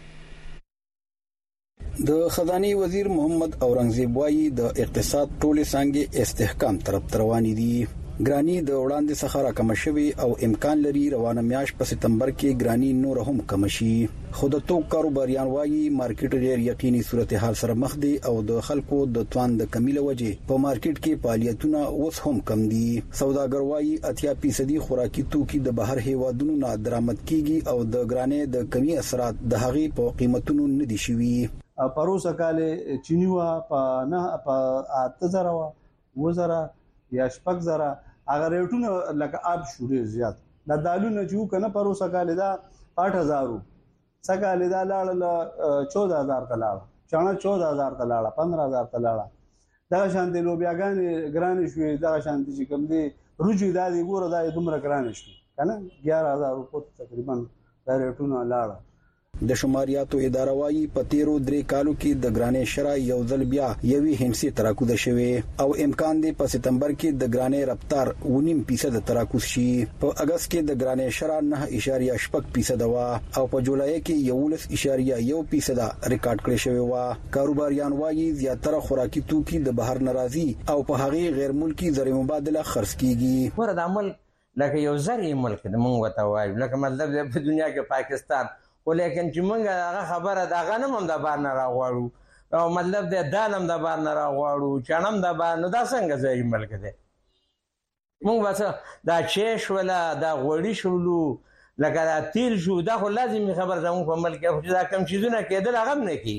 [SPEAKER 22] د خزانه وزیر محمد اورنګزیب وايي د اقتصاد ټوله څنګه استحکام طرف رواني دي ګرانی د وړاندې څخه راکم شوی او امکان لري روانه میاش په سپتمبر کې ګرانی نور هم کم شي خود تو کاروباریان وايي مارکیټ ډېر یقیني صورتحال سره مخ دي او د خلکو د توان د کمیله وجه په مارکیټ کې فعالیتونه اوس هم کم دي سوداګر وايي اتیا فیصد خوراکي توکي د بهر هیوادونو نه درآمد کیږي او د ګرانی د کمی اثرات د هغې په قیمتونو نه دي شوي
[SPEAKER 23] پروسه کال چینی وا په نه په اته زره وزره یا شپږ زره هغه ریټونه لکه اب شوري زیات د دالونو چې کنه پروسه کال دا آठ हज़ार سکه دا لاړ چودہ हज़ार کلاړه چانه چودہ हज़ार کلاړه پندرہ हज़ार کلاړه دا شانتي لوبیاګان ګران شوې دا شانتي چې کوم دي روجي دا دی ګوره دا دومره ګران شي کنه ग्यारह हज़ार روپو تقریبا دا ریټونه لاړه
[SPEAKER 22] د شماریاتو اداره وايي په تیرو درې کالو کې د ګرانې شرای یو ځل بیا یوې هندسي تراکوز شوه او امکان دی په سپتمبر کې د ګرانې رفتار ونیم فیصد تراکوز شي په اگست کې د ګرانې شرا نه اشاریه شپږ فیصد وا او په جولای کې یولس اشاریه یو فیصد ریکارډ کړی شوی وا کاروباریان وايي زیاتره خوراکي توکي د بهر ناراضي او په هغه غیر ملکی زر مبادله خرڅ کیږي
[SPEAKER 24] ورته عمل لکه یو زری ملک د مونږ وته وایي لکه مطلب په دنیا کې پاکستان ولیکن چې موږ هغه خبره دا غنم هم د بار نه راغواړو او مطلب د دالم د بار نه راغواړو چانم د بار نه دا څنګه ځای ملک دی موږ بس دا چیش ولا دا غوړی شولو لکه دا تیل شو دا خو لازمي خبر زموږ په ملک کې دا کم چیزونه کېدل هغه نه کی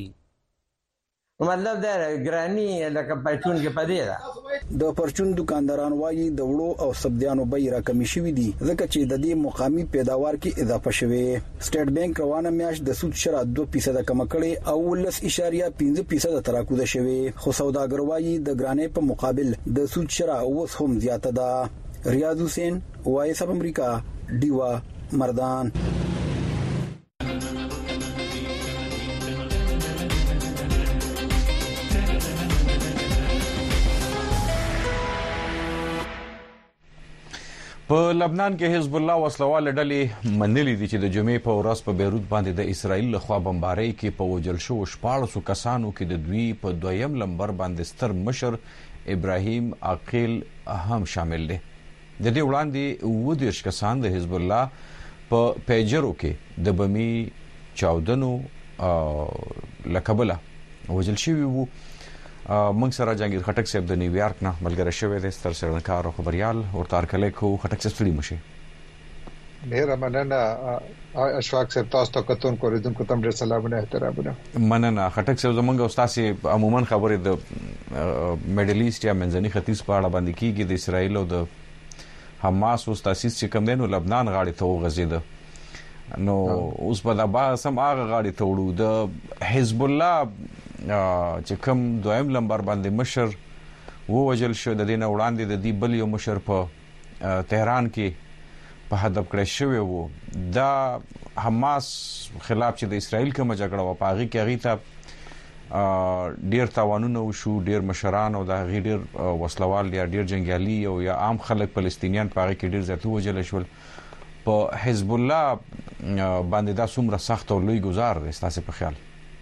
[SPEAKER 24] مطلب دا ګرانی لکه پټون کې پدې دا
[SPEAKER 22] د پرچون دکانداران وايي د وړو او سبديانو بیې راکمې شوې دي ځکه چې د دې مقامي پیداوار کې اضافه شوه سټیټ بانک روانه میاش د سود شرط دو فیصد کم کړي او ولس اشاریه پنځه فیصد تراکوز شوه خو سوداګر وايي د ګرانې په مقابل د سود شرط اوس هم زیاته ده ریاض حسین وایس اف امریکا دیوا مردان
[SPEAKER 1] په لبنان کې حزب الله وسلواله ډلې منلي دي چې د جمعې په ورځ په بیروت باندې د اسرایل لخوا بمبارۍ کې په وجل شو شپاړس کسانو کې د دوی په دویم لمبر باندې ستر مشر ابراهیم عاقل هم شامل دي د دې وړاندې ودیش کسان د حزب الله په پیجرو کې د بمی چاودنو لکبله وجل شوی وو موږ سره جنگیر خټک صاحب د نیویارک نه ملګری شوی دی ستر سرنکار او خبريال ورته کله کو خټک ستړي مشه
[SPEAKER 2] ډیر مننه اشفاق صاحب، تاسو ته کتون کوریدونکو ته ډیر سلامونه احترامونه.
[SPEAKER 1] مننه خټک صاحب. زمونږ استاد عموما خبرې د میډل ایست یا منځني ختیځ په اړه باندې کیږي. د اسرایل او د حماس اوس تاسیس چې کوم دی نو لبنان غاړي ته وغځید، نو اوس په د با سم هغه غاړي ته وړو. د حزب الله چې کوم دویم لمبر باندې مشر وو وجل شو، د دې نه وړاندې د دې بل یو مشر په تهران کې په هدف کړی شوی وو. دا حماس خلاف چې د اسرائیل کوم جګړه و پاغي کې هغه ته ډیر تاوانونه وشو، ډیر مشران او د غیر وسلوال یا ډیر جنگیالي او یا عام خلک فلسطینیان پاغي کې ډیر زیات وجل شول. په حزب الله باندې دا څومره سخت او لوی گزار دی ستاسو په خیال؟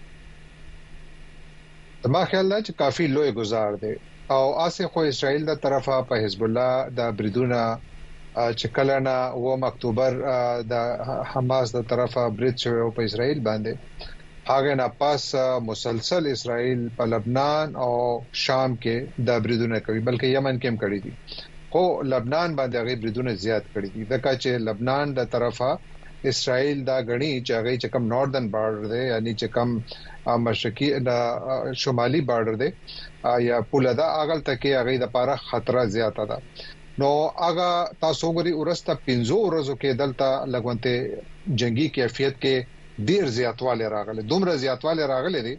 [SPEAKER 2] ما خیال دی چې کافي لوی گزار دی او اسه خو اسرائیل د طرفه په حزب الله د بریدونه چې کله نه و اکتوبر د حماس د طرفه برید شوی په اسرائیل باندې، هغه نه پاس مسلسل اسرائیل په لبنان او شام کې د بریدونه کوي، بلکې یمن کې هم کړی دي. خو لبنان باندې هغه بریدونه زیات کړی دي ځکه چې لبنان د طرفه اسرائیل دا غني چې هغه چې کم ناردن بارډر دی، یعنی چې کم مشرقي د شمالي بارډر دی یا پوله دا اغل تکي هغه د لپاره خطر زیات ده. نو هغه تاسو غوړي ورسته پنځو ورځو کې دلته لګونته جنگي کیفیت کې ډیر زیاتواله راغله، دومره زیاتواله راغله دي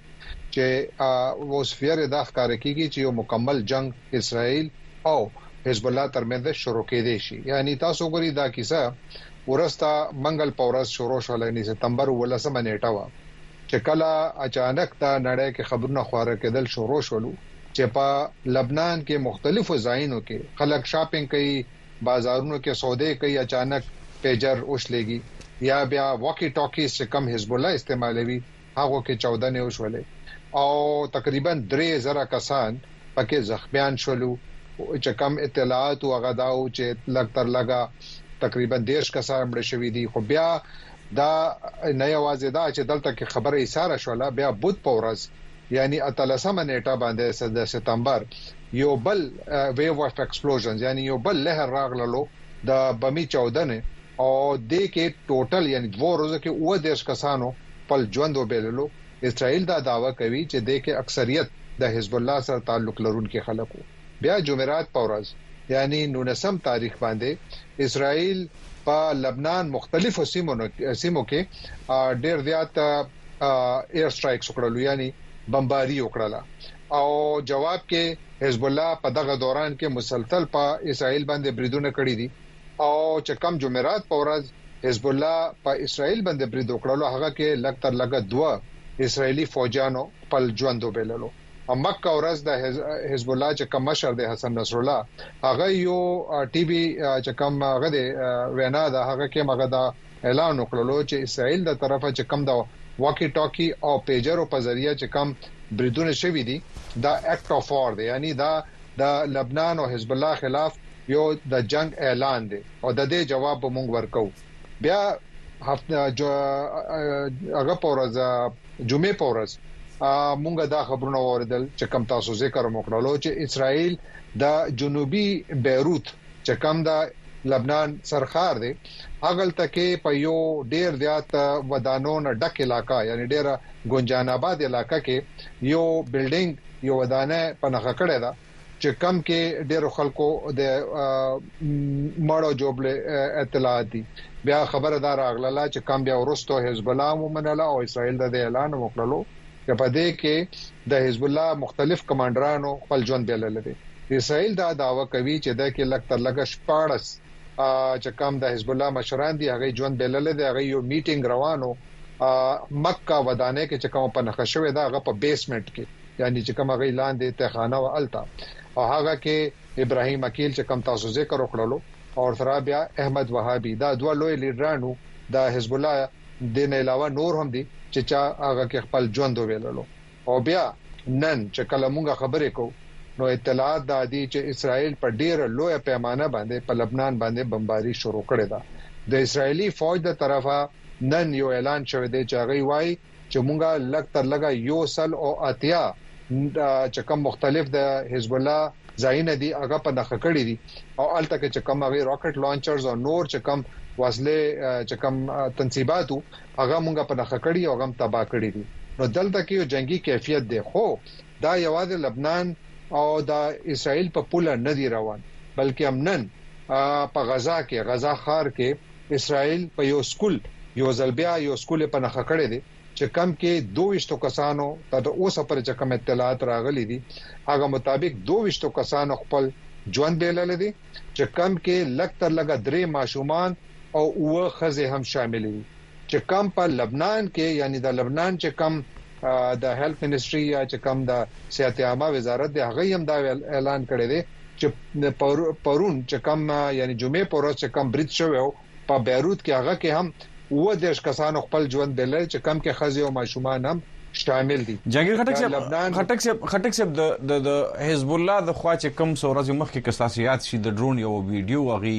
[SPEAKER 2] چې وسفیر د ښکار کیږي چې یو مکمل جنگ اسرائیل او حزب الله ترمنځ شروع کېدې شي. یعنی تاسو غوړي دا کیسه ورسته منګل پورس شروع شول نه سپتمبر ولسمه نیټه وا چې کله اچانک دا نړۍ کې خبرونه خواره کېدل شروع شول چې په لبنان کې مختلفو ځایونو کې خلک شاپینګ کوي، بازارونو کې سودې کوي، اچانک پیجر اوښلېږي یا بیا واکی ټاکیز چې کم حزب الله استعمالوي هغه کې چودہ نه وشولې او تقریبا درې زره کسان پکې زخمیان شول. چې کم اطلاعات او غداو چې لګ تر لګا تقریبا دیش کسان مړ شوی دي. خو بیا دا نه یوازې دا چې دلته کې خبره اشاره شوله، بیا بود پورز یعنی اتلسمه نیټه باندې د سپتمبر یو بل ویو اف ایکسپلوژنز یعنی یو بل لهر راغللو د بمی چودنه او د کې ټوټل یعنی دوه ورځې کې و دیش کسانو په ژوند وبېللو. اسرائیل دا داوا کوي چې د کې اکثریت د حزب الله سره تعلق لرونکي خلکو. بیا جمعرات پورز یعنی نولسم تاریخ باندې اسرائیل په لبنان مختلفو سیمو کې ډېر زیات ایر سټرایکس وکړل، یعنی بمباری وکړه او جواب کې حزب الله په دغه دوران کې مسلسل په اسرائیل باندې بریدونه کړی دي او چې کم جمعرات پورز حزب الله په اسرائیل باندې برید وکړل، هغه کې لګ تر لګ دوه اسرائیلی فوجانو په ژوند وبېللو. مکه ورځ د حزب الله چې کوم مشر دی حسن نصر الله هغه یو ټي وي چې کوم هغه دی وینا ده هغه کې هغه دا اعلان وکړلو چې اسرائیل د طرفه چې کوم دا واکی ټاکی او پیجر په ذریعہ چې کوم بریدونه شوی دي دا اکټ اف وار دی، یعنی دا د لبنان او حزب الله خلاف یو د جنگ اعلان دی او د دې جواب موږ ورکو. بیا هفته هغه پورز جمعه پورز مونږ دا خبرونه اوریدل چې کم تاسو ذکر وکړلو چې اسرائیل د جنوبي بیروت چې کم د لبنان سرخار دی هغه تکي په یو ډیر زیات ودانو نه ډک علاقہ یعنی ډیر ګونجان آباد علاقہ کې یو بلډینګ یو ودانه په نخښه کړه دا چې کم کې ډیر خلکو د مړو جوړل اطلاعات دي. بیا خبردار اغلاله چې کم بیا ورستو حزب الله ومنله او اسرائیل د اعلان وکړلو چې په دې کې د حزب الله مختلف کمانډرانو خپل ژوند بلل دي. اسرائیل دا داوا کوي چې د کې لګ تر لګ شپارس چې کوم د حزب الله مشران دي هغه ژوند بلل دي، هغه یو میټینګ روانو مکه ودانه کې چې کوم په نقشوي دا هغه په بیسمنت کې یعنی چې کوم هغه لاندې تخانه او التا او هغه کې ابراهیم اکیل چې کوم تاسو ذکر وکړلو او سره بیا احمد وهابي دا دوه لوی لیډرانو د حزب الله د نه علاوه نور هم دي چې چا هغه کې خپل ژوند ویللو. او بیا نن چې کله مونږه خبرې کوو نو اطلاعات دا دي چې اسرائیل په ډیره لوی پیمانه باندې په لبنان باندې بمباری شروع کړې ده. د اسرایلی فوج د طرفه نن یو اعلان شوی دی چې هغه وايي چې مونږه لګ تر لګا یو سل او اتیا چې کوم مختلف د حزب الله ځاینه دي هغه په نخ کړی دي او الته کې چې کوم هغه راکټ لانچرز او نور چې کوم وسله چې کوم تنصیباتو هغه مونږه په نخ کړی او هغه تباہ کړی دي. نو دلته کې یو جنگي کیفیت دی، خو دا یوازې لبنان او دا اسرائیل په پوله نه دی روان، بلکې امنن په غزا کې غزا خار کې اسرائیل په یو سکول یو ځلبیا یو سکول په نخ کړی دی چې کم کې دوه کسانو ته د اوسه پر چې کوم اطلاعات راغلي دي هغه مطابق دوه کسانو خپل ژوند بیلل دي چې کم کې لک تر لګا درې ماشومان او اوه خزه هم شامل دي چې کم په لبنان کې یعنی د لبنان چې کم د هیلث منسټري یا چې کم د صحت عامه وزارت د هغه هم دا اعلان کړی دی چې پرون چې کم یعنی جمعې پر ورځ چې کم بریټ شو په بیروت کې هغه کې هم و دیش کسانو خپل ژوند بلل چې کم کې خزي او ماشومان هم شامل دي.
[SPEAKER 1] جنگیر خټک صاحب خټک صاحب خټک صاحب د د حزب الله د خوا چې کم سورز مخ کې کساسيات شي د ډرون یو ویډیو غي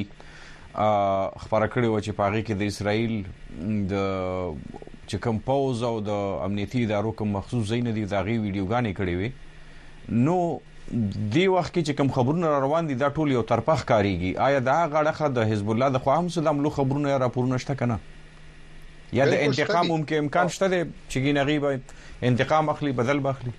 [SPEAKER 1] خبره کړې و چې پاغي کې د اسرائیل د چې کم پوز او د امنیتي ادارو کوم مخصوص زین دي داغي ویډیوګانې کړې وي نو دی وخت کې چې کوم خبرونه روان دي دا ټول یو طرفه ښکاریږي. آیا دا غړخه د حزب الله د خوا هم سلام لو خبرونه راپورونه شته کنه یا د انتقام ممکن امکان شته چې ګینغي به انتقام اخلي بدل باخلي؟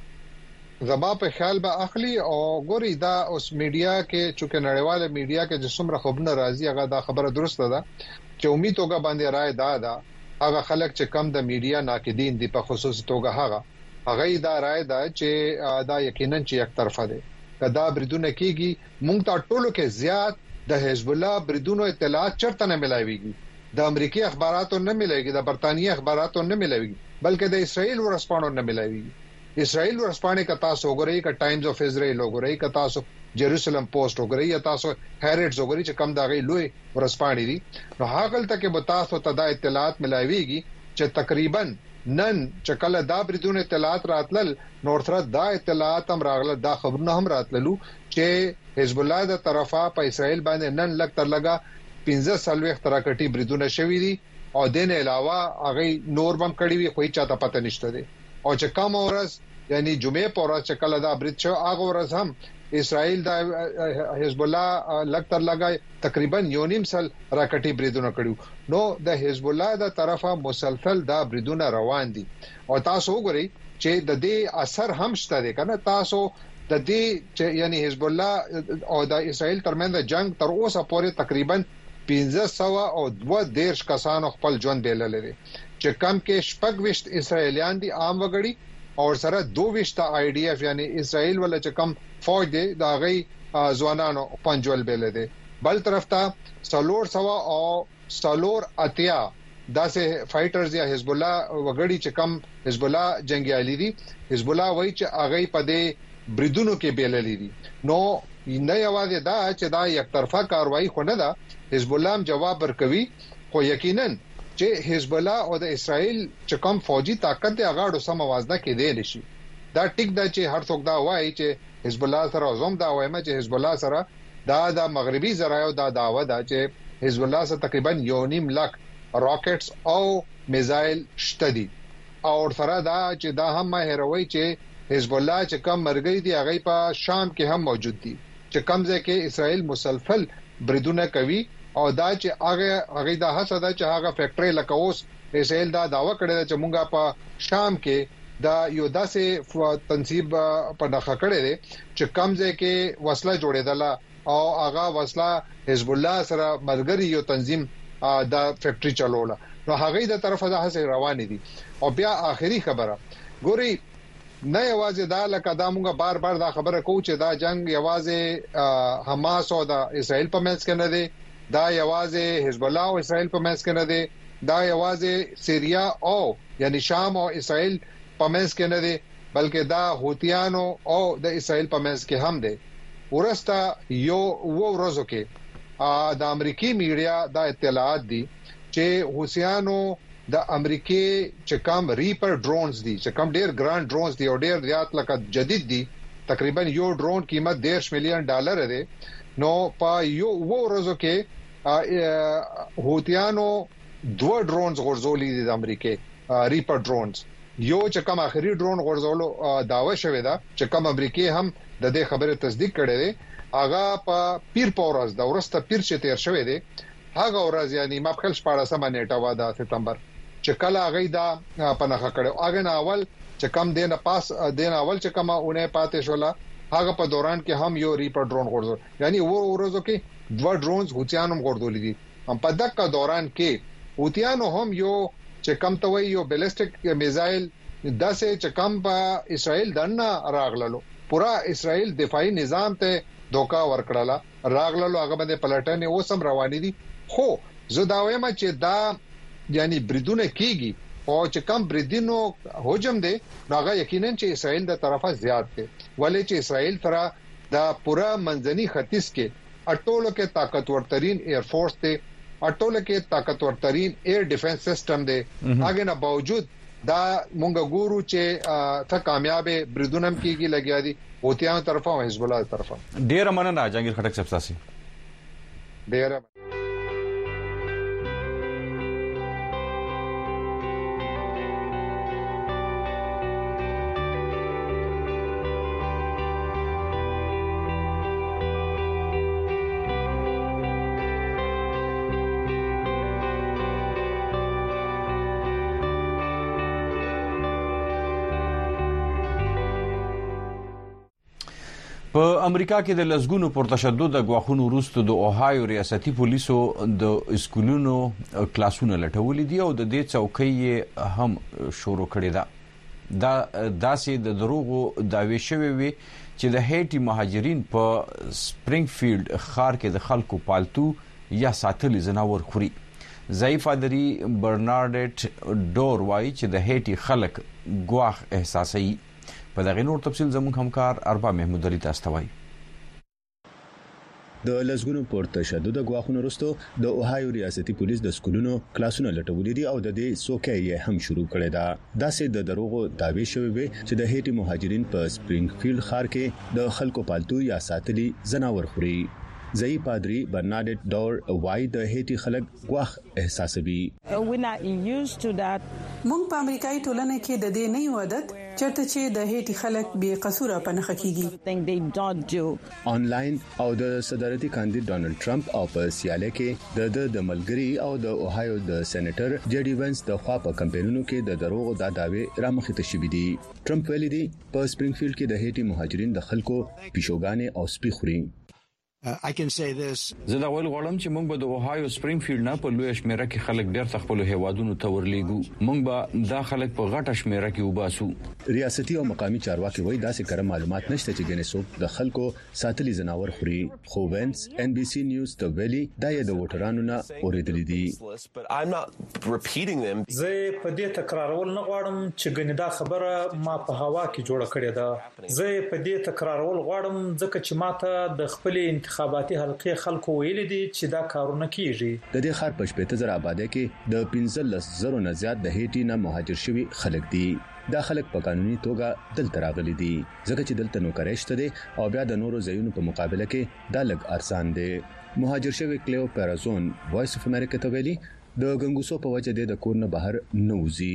[SPEAKER 2] زما په خیال به اخلي او ګوري دا اوس میډیا کې چې نړیواله میډیا کې چې څومره خبرونه راځي هغه دا خبره درسته ده چې امید توګه باندې رائے دا ده هغه خلک چې کم د میډیا ناقدین دي په خصوصي توګه هغه هغه دا رائے ده چې دا یقینا چې یک طرفه ده کدا بریدونه کیږي مونږ ته ټولو کې زیات د حزب الله بریدونو اطلاعات چرته نه ملایويږي، د امریکای اخباراتو نه ملایږي، د برتانیې اخباراتو نه ملایږي، بلکې د اسرائیل ورسپانو نه ملایږي. اسرائیل ورسپانې کا تاسو وګورئ کا ټایمز اف اسرائیل وګورئ کا تاسو جیروسلم پوسټ وګورئ یا تاسو هریټز وګورئ چې کم دا غي لوی ورسپانې دي نو هغه تل کې به تاسو ته د اطلاعات ملایويږي چې تقریبا نن چې کله دا بریدونه اطلاعات راتلل نور سره دا اطلاعات هم راغله دا خبرونه هم راتللو چې حزب الله د طرفه په اسرائیل باندې نن لک تر لگا پنځه سالوي اختراکټي بریدونه شوې دي او دین علاوه هغه نور بم کړی وي خو چاته پته نشته دي او چې کوم ورځ یعنی جمعې پر ورځ چې کله دا برید شو هغه ورځ هم اسرائیل د حزب الله لک تر لګای تقریبا یونیم سال راکټي بریدونه کړیو نو د حزب الله د طرفه مسلسل دا بریدونه روان دي او تاسو وګورئ چې د دې اثر هم شته دي کنه تاسو د دې چې یعنی حزب الله او د اسرائیل ترمنځ جنگ تر اوسه پورې تقریبا پنځه سوه او دوه دیرش کسانو خپل ژوند بیلل دي چې کم کې شپږ وشت اسرائیلیان دي عام وګړي او سره دوه وشت آی ډی اف یعنی اسرائیل ول چې کم فوج دی دا غي ځوانانو پنځول بیل دي بل طرف ته سلور سوا او سلور اتیا داسې فایټرز یا حزب الله وګړي چې کم حزب الله جنگیالي دي حزب الله وایي چې هغه په دې بریدونو کې بیلل دي نو نه یوازې دا چې دا یک طرفه کاروایی خو نه ده حزب الله جواب ورکوي خو یقینا چې حزب الله او د اسرائیل چې کوم فوجي طاقت دی هغه سم موازنه کې دی نشي دا ټیک دا چې هر څوک دا وایي چې حزب الله سره زوم دا وایي چې حزب الله سره دا د مغربي ذرایو دا داوا دا چې حزب الله سره تقریبا یو نیم لک راکټس او میزایل شته دي او سره دا چې دا هم هروي چې حزب الله چې کوم مرګي دی هغه په شام کې هم موجود دي چې کوم ځکه اسرائیل مسلسل بریدونه کوي او دا چې هغه هغه دا حسد چې هغه فیکټری لکوس اسرائیل دا داوا کړی چې مونږه په شام کې دا یو داسې تنصیب په دغه کړی دی چې کم ځکه وسله جوړېدله او هغه وسله حزب الله سره ملګری یو تنظیم دا فیکټری چلوله نو هغه د طرفه د حسد روان دي او بیا آخري خبره ګوري نه یوازې دا لکه دا مونږه بار بار دا خبره کوو چې دا جنگ یوازې حماس او د اسرائیل په منځ کې نه دی دا یوازې حزب الله او اسرائیل په منځ کې نه دی دا یوازې سیریا او یعنی شام او اسرائیل په منځ کې نه دی بلکې دا هوتیانو او د اسرائیل په منځ کې هم دی ورسته یو و ورځو کې د امریکای میډیا دا اطلاعات دي چې هوسیانو د امریکای چې کوم ریپر ډرونز دي چې کوم ډیر ګران ډرونز دي او ډیر زیات لکه جدید دي تقریبا یو ډرون قیمت ډیر میلیون ډالر دی نو په یو و ورځو کې هوتیانو دوه ډرونز غورځولې دي د امریکای ریپر ډرونز یو چې کوم اخري ډرون غورځولو داوا شوې ده چې کوم امریکای هم د دې خبره تصدیق کړې ده هغه په پیر پورز د ورسته پیر چې تیر شوې ده هغه ورځ یعنی مخکل شپږم نیټه و د سپتمبر چې کله هغه دا پنهخه کړو هغه نه اول چې کم دینه پاس دینه اول چې کومه اونې پاتې شولا هغه په دوران کې هم یو ریپر ډرون غوړول یعنی و ورځو کې دوه ډرونز هوتیانو غوړول دي هم په دغه دوران کې هوتیانو هم یو چې کم توي یو بیلستیک میزایل داسې چې کم په اسرائیل دنه راغللو پورا اسرائیل دفاعي نظام ته دوکا ورکړه راغللو هغه باندې پلټنې اوسم روانې دي خو زه دا وایم چې دا یعنی بریدونه کیږي او چې کم بریدینو هجوم دي هغه یقینا چې اسرائیل د طرفه زیات دي ولې چې اسرائیل تر دا پورا منځني ختیځ کې اټولو کې طاقتور ترين ایر فورس ته اټولو کې طاقتور ترين ایر ډیفنس سیستم دي هغه نه باوجود دا مونږ ګورو چې ته کامیابه بریدونم کیږي لګیا دي هوتیانو طرفه او حزب الله طرفه
[SPEAKER 1] ډیر مننه جهانگیر خټک صاحب تاسو
[SPEAKER 2] ډیر
[SPEAKER 1] په امریکا کې د لسګونو پر تشدد د غواخونو وروسته د اوهایو ریاستي پولیسو د اسکولونو کلاسونه لټولې دي او د دې چوکۍ هم شروع کړې ده دا داسې د دروغو داوی شوی وي چې د هیټي مهاجرین په سپرینګفیلډ ښار کې د خلکو پالتو یا ساتلي زناور خوري ضعیف ادري برنارډټ ډور وايي چې د هیټي خلک غواخ احساسي په دغه نور تفصیل زموږ همکار اربا محمود علي تاسو وایي
[SPEAKER 3] د لسګونو پر تشدد غواخونو وروسته د اوهایو ریاستي پولیس د سکولونو کلاسونه لټولې دي او د دې سوکې یې هم شروع کړې ده داسې د دروغو داوی شوی وي چې د هیټي مهاجرین په سپرینګفیلډ ښار کې د خلکو پالتو یا ساتلي زناور خوري ضعیف پادری برنارډټ ډور وايي د هیټي خلک غواخ احساسوي
[SPEAKER 4] مونږ په امریکایي ټولنه کې د دې نه یو عادت چرته چې د هیټي خلک بې قصوره پنهخه کیږي
[SPEAKER 3] آنلاین او د صدارتي کاندید ډونالد ټرمپ او په سیاله کې د د ملګری او د اوهایو د سېنیټر جې ډي وینس د خوا په کمپاینونو کې د دروغ د داوی رامخته شوې دي ټرمپ ویلي دی په سپرینګفیلډ کې د هیټي مهاجرین د خلکو پیشوګانې او سپي خوري
[SPEAKER 5] I can say this
[SPEAKER 1] زه دا ول غواړم چې موږ به د اوهایو سپرینګفیلډ نه په لوی شمیره کې خلک ډیر تخپل هیوادونو ته ورلېګو موږ به دا خلک په غټه شمیره کې وباسو
[SPEAKER 3] ریاستي او مقامي چارواکي وایي دا څه کړه معلومات نشته چې ګنې څوک د خلکو ساتلي زناور خوري خو وینس ان بي سي نیوز ته ویلي دا یې د وټرانو نه اوریدلې دي
[SPEAKER 8] I'm not repeating them
[SPEAKER 25] زه په دې تکرارول نه غواړم چې ګنې دا خبره ما په هوا کې جوړه کړې ده زه په دې تکرارول غواړم ځکه چې ماته د خپل انتخاباتي حلقې خلکو ویل دي چې دا کارونه کیږي
[SPEAKER 3] د دې خار په شپږ زره آبادی کې د پنځلس زره نه زیات د هیټي نه مهاجر شوي خلک دي دا خلک په قانوني توګه دلته راغلي دي ځکه چې دلته نوکري شته دي او بیا د نورو ځایونو په مقابله کې دا لږ ارزان دي مهاجر شوی کلیو پیرازون وایس اف امریکا ته ویلي د غنګوسو په وجه د کور نه بهر نوځي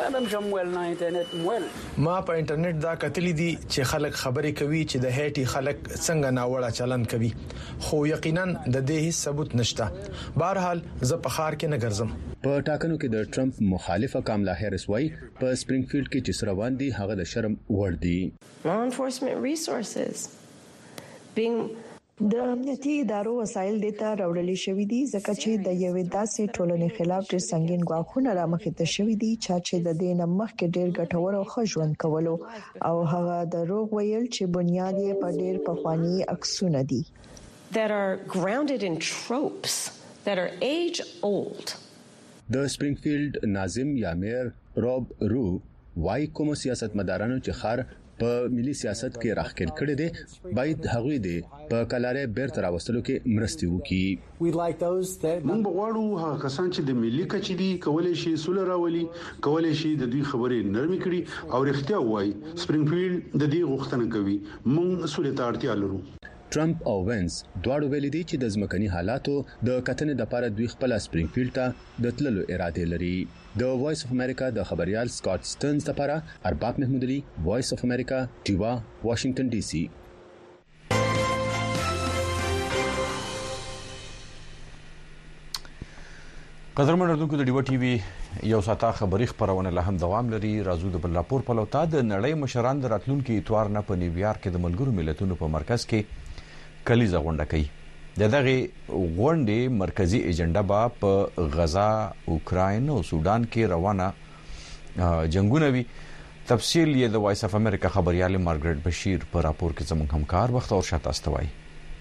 [SPEAKER 8] ما په انټرنیټ دا کتلی دي چې خلک خبرې کوي چې د هیټي خلک څنګه ناوړه چلن کوي خو یقینا د دې هیڅ ثبوت نشته بهرحال زه په خار کې نه ګرځم
[SPEAKER 3] په ټاکنو کې د ټرمپ مخالفه کاملا هریس وايي په سپرینګفیلډ کې چې روان دي هغه د شرم وړ دي
[SPEAKER 26] law enforcement resources being
[SPEAKER 27] د امنیتي ادارو وسایل د ته راوړل شوې دي ځکه چې د یوې داسې ټولنې خلاف ډېر سنگین غواخونه رامخته شوې دي چې د دې نمخ کې ډېر ګټور او خوشوند کولو او هغه د روغ ویل چې بنیاد یې په ډېر پخوانی عکسونه دي
[SPEAKER 26] that are grounded in tropes that are age old
[SPEAKER 3] د سپرینګفیلډ ناظم یا میر روب رو وايي کوم سیاستمدارانو چې خار په ملي سیاست کې راخکل کړي دي باید هغوی دي په کلاره بیرته راوستلو کې مرستي وکړي
[SPEAKER 23] موږ غواړو هغه کسان چې د ملي کچې دي کولای شي سوله راولي کولای شي د دوی خبرې نرمي کړي او رښتیا وایي سپرینګفیلډ د دې غوښتنه کوي موږ سوله ته اړتیا لرو
[SPEAKER 3] ټرمپ او وینس دواړو ویلي دي چې د ځمکني حالاتو د کتنې لپاره دوی خپل سپرینګفیلډ ته د تللو اراده لري د وایس اف امریکا د خبريال سکاٹ سټرنز لپاره ارباب محمود علي وایس اف امریکا ټیوا واشنگټن ډي سي
[SPEAKER 1] قدرمن اردوونکو د ډیو ټي وی یو ساته خبری خبرونه له هم دوام لري. راځو د بل راپور په لوتا د نړۍ مشران د راتلونکو اتوار نه په نیویارک کې د ملګرو ملتونو په مرکز کې کلیزه غونډه کوي. د دغه غونډې مرکزی ایجنډا به په غزا، اوکراین او سودان کې روانه جنگونه وي. تفصیل یې د وایس اف امریکا خبريال مارګریټ بشیر په راپور کې زموږ همکار وخت او شاته استوي.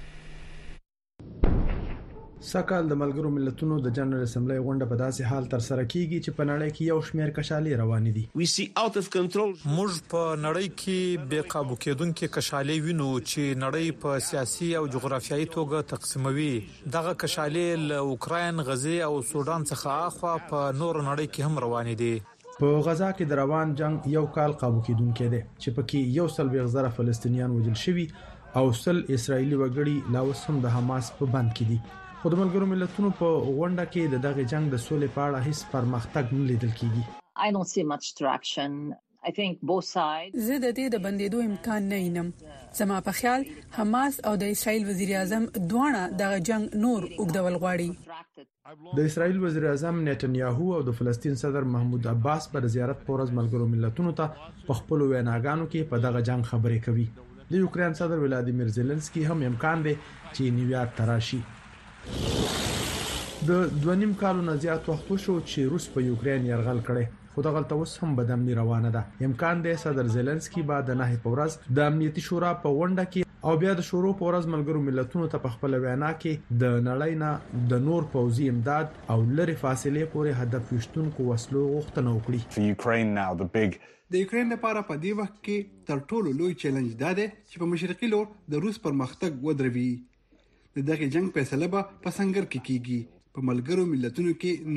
[SPEAKER 8] سکهال د ملګرو ملتونو د جنرال اسمبلی غونډه په داسې حال تر سره کیږي چې په نړۍ کې یو شمېر کشالي روان دي.
[SPEAKER 25] موږ په نړۍ کې بې قابو کېدونکو کشالي وینو چې نړۍ په سیاسي او جغرافیایي توګه تقسیموي. دغه کشالي له اوکراین، غزې او سودان څخه اخوا په نور نړۍ کې هم روان دي.
[SPEAKER 8] په غزا کې د روان جنگ یو کال قابو کېدونکو دي چې پکې یو سل بغزره فلسطینیان وژل شوي او سل اسرایلی وګړي لا اوس هم د حماس په بند کې دي. خو د ملګرو ملتونو په غونډه کې د دغه جنگ د سولې په اړه هیڅ پرمختګ نه لیدل کیږي.
[SPEAKER 6] I don't see much traction. I think both sides.
[SPEAKER 4] زه د دې د بندیدو امکان نه وینم. زما په خیال حماس او د اسرایل وزیر اعظم دواړه د جنگ نور وګدول غواړي.
[SPEAKER 8] د اسرایل وزیر اعظم نتنیاهو او د فلسطین صدر محمود عباس پر زیارت پورز ملګرو ملتونو ته په خپل ویناګانو کې په دغه جنگ خبرې کوي. د یوکرين صدر ولادیمیر زيلنسکي هم امکان دی چې نیویارک ته راشي. د دوه کالو نه زیات وخت شو چې روس په یوکرين يرغل کړي، خو دغه اوس هم بدامني روانه ده. امکان دی صدر زيلنسکي بعد نه په ورځ د امنیتي شورا په غونډه کې او بیا د شورو په ورځ ملګرو ملتونو ته په خپل وینا کې د نړۍ نه د نور پوځي امداد او لری فاصله پورې هدف وشتونکو وسلو غوښتنه وکړي.
[SPEAKER 7] د یوکرين لپاره په دې وخت کې تر ټولو لوی چیلنج دا دی چې په مشرقي لور د روس پرمختګ ودروي. د دغه جنگ فیصله به په سنگر کې کیږي، په ملګرو ملتونو کې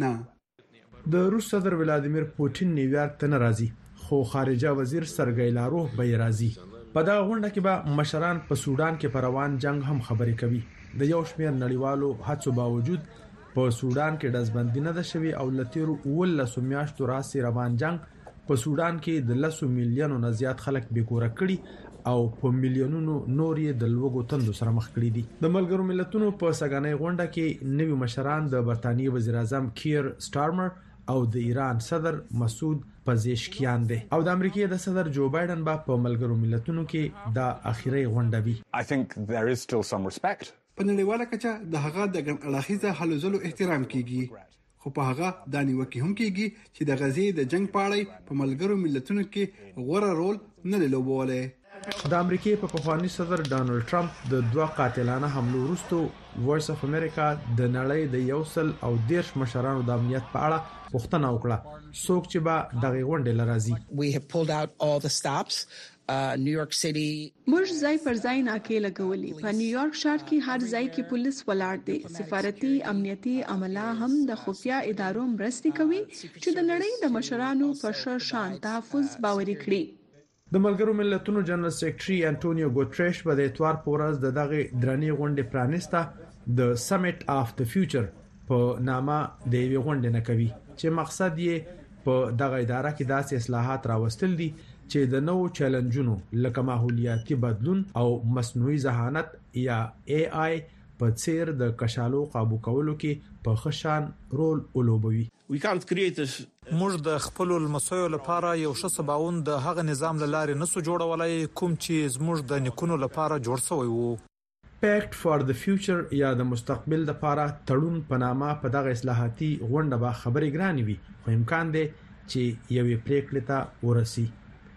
[SPEAKER 7] نه.
[SPEAKER 8] د روس صدر ولادیمیر پوتین نیویارک ته ناراضي، خو خارجه وزیر سرګی لاروف به راضي. په دغه غونډه کې به مشران په سودان کې پر روان جنگ هم خبرې کوي. د یو شمېر نړیوالو هڅو باوجود په سودان کې دزبندي نه ده شوی او لتیرو ولسو میاشتو راسي روان جنگ په سودان کې د لسو میلیونو نه زیات خلک بیکوره کړي او په میلیونونو نور یې د لوګو تندو سره مخ کړي دي. د ملګرو ملتونو په سګانې غونډه کې نوی مشران د برتانیې وزیر اعظم کیر سټارمر او د ایران صدر مسعود پزیشکیان دي او د امریکای د صدر جو بایدن با په ملګرو ملتونو کې د اخیری غونډه وی.
[SPEAKER 7] I think there is still some respect. په نړیواله کچه د هغه د ګڼ اړخیزه حل زلو احترام کیږي، خو په هغه د نیوکه هم کیږي چې د غزې د جنگ پاړی په ملګرو ملتونو کې غوړه رول نه لوبوله.
[SPEAKER 8] د امریکای په پخوانی صدر ډانلډ ټرمپ د دوه قاتلانه حملو وروسته وایس اف امریکا د نړۍ د یو سل او دیرش مشرانو د امنیت په اړه پوښتنه وکړه څوک چې به دغه غونډې لرازي.
[SPEAKER 9] We have pulled out all the stops. Uh, New York City
[SPEAKER 10] موږ ځای پر ځای ناکې لګولې. په نیویارک ښار کې هر ځای کې پولیس ولاړ دي. سفارتي امنیتي عمله هم د خفیا ادارو مرستې کوي چې د نړۍ د مشرانو په ښه شان تحفظ باوري کړي.
[SPEAKER 8] د ملګرو ملتونو جنرال سیکریټري انټونیو ګوتریش په د اتوار پورز د دغه درنې غونډې پرانیسته د سمیټ اف د فیوچر په نامه د یوې غونډې نه کوي چې مقصد یې په دغه اداره کې داسې اصلاحات راوستل دي چې د نوو چیلنجونو لکه ماحولیاتي بدلون او مصنوعي ذهانت یا ای آی په څیر د کشالو قابو کولو کې په خشان رول ولوبوي.
[SPEAKER 25] We can't create this. موږ د خپل المسویو لپاره یو ښه سباون د هغه نظام لاره نسو جوړولای کوم چې زموږ د نیکونو لپاره جوړ شوی وو.
[SPEAKER 8] پیکټ فار د فیوچر یا د مستقبل لپاره تړون په نامه په دغه اصلاحاتي غونډه به خبرې ګرانې وي، خو امکان دی چې یوې پریکړې ته ورسي.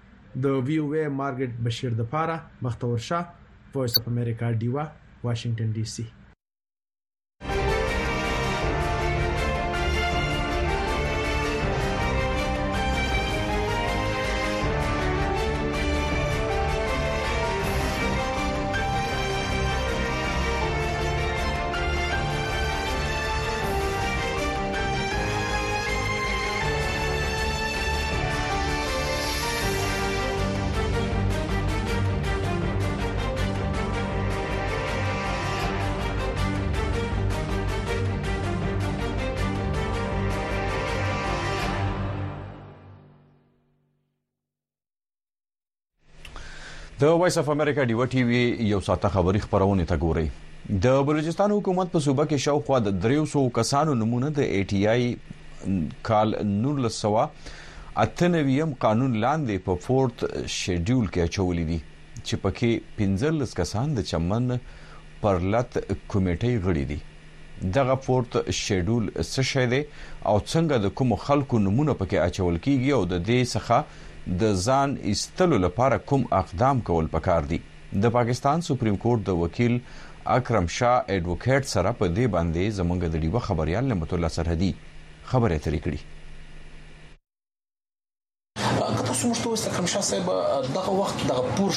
[SPEAKER 8] د وی او ای مارګریټ بشیر د پاره مختور شاه، وایس اف امریکا ډیوا، واشنگټن ډي سي. د وایس اف امریکا ډیو ټي وی یو ساته خبری خبرونه ته ګوري.
[SPEAKER 1] د بلوچستان حکومت په صوبه کې شاوخوا د دریو سو کسانو نمونه د ای ټي آی کال نولس سوه اته نویم قانون لاندې په فورت شیډول کې اچولې دي چې پکې پنځلس کسان د چمن پرلط کمیټې غړي دي. دغه فورت شیډول څه شی دی او څنګه د کوم خلکو نمونه پکې اچول کیږي او د دې څخه د ځان ایستلو لپاره کوم اقدام کول پکار دي. د پاکستان سپریم کورټ د وکیل اکرم شاه ایڈوکیټ سره په دې باندې زمونږ د ډیوه خبريال نعمت الله سرحدي خبرې ترې کړې.
[SPEAKER 11] تاسو موږ ته وایي اکرم شاه صاحب دغه وخت دغه پور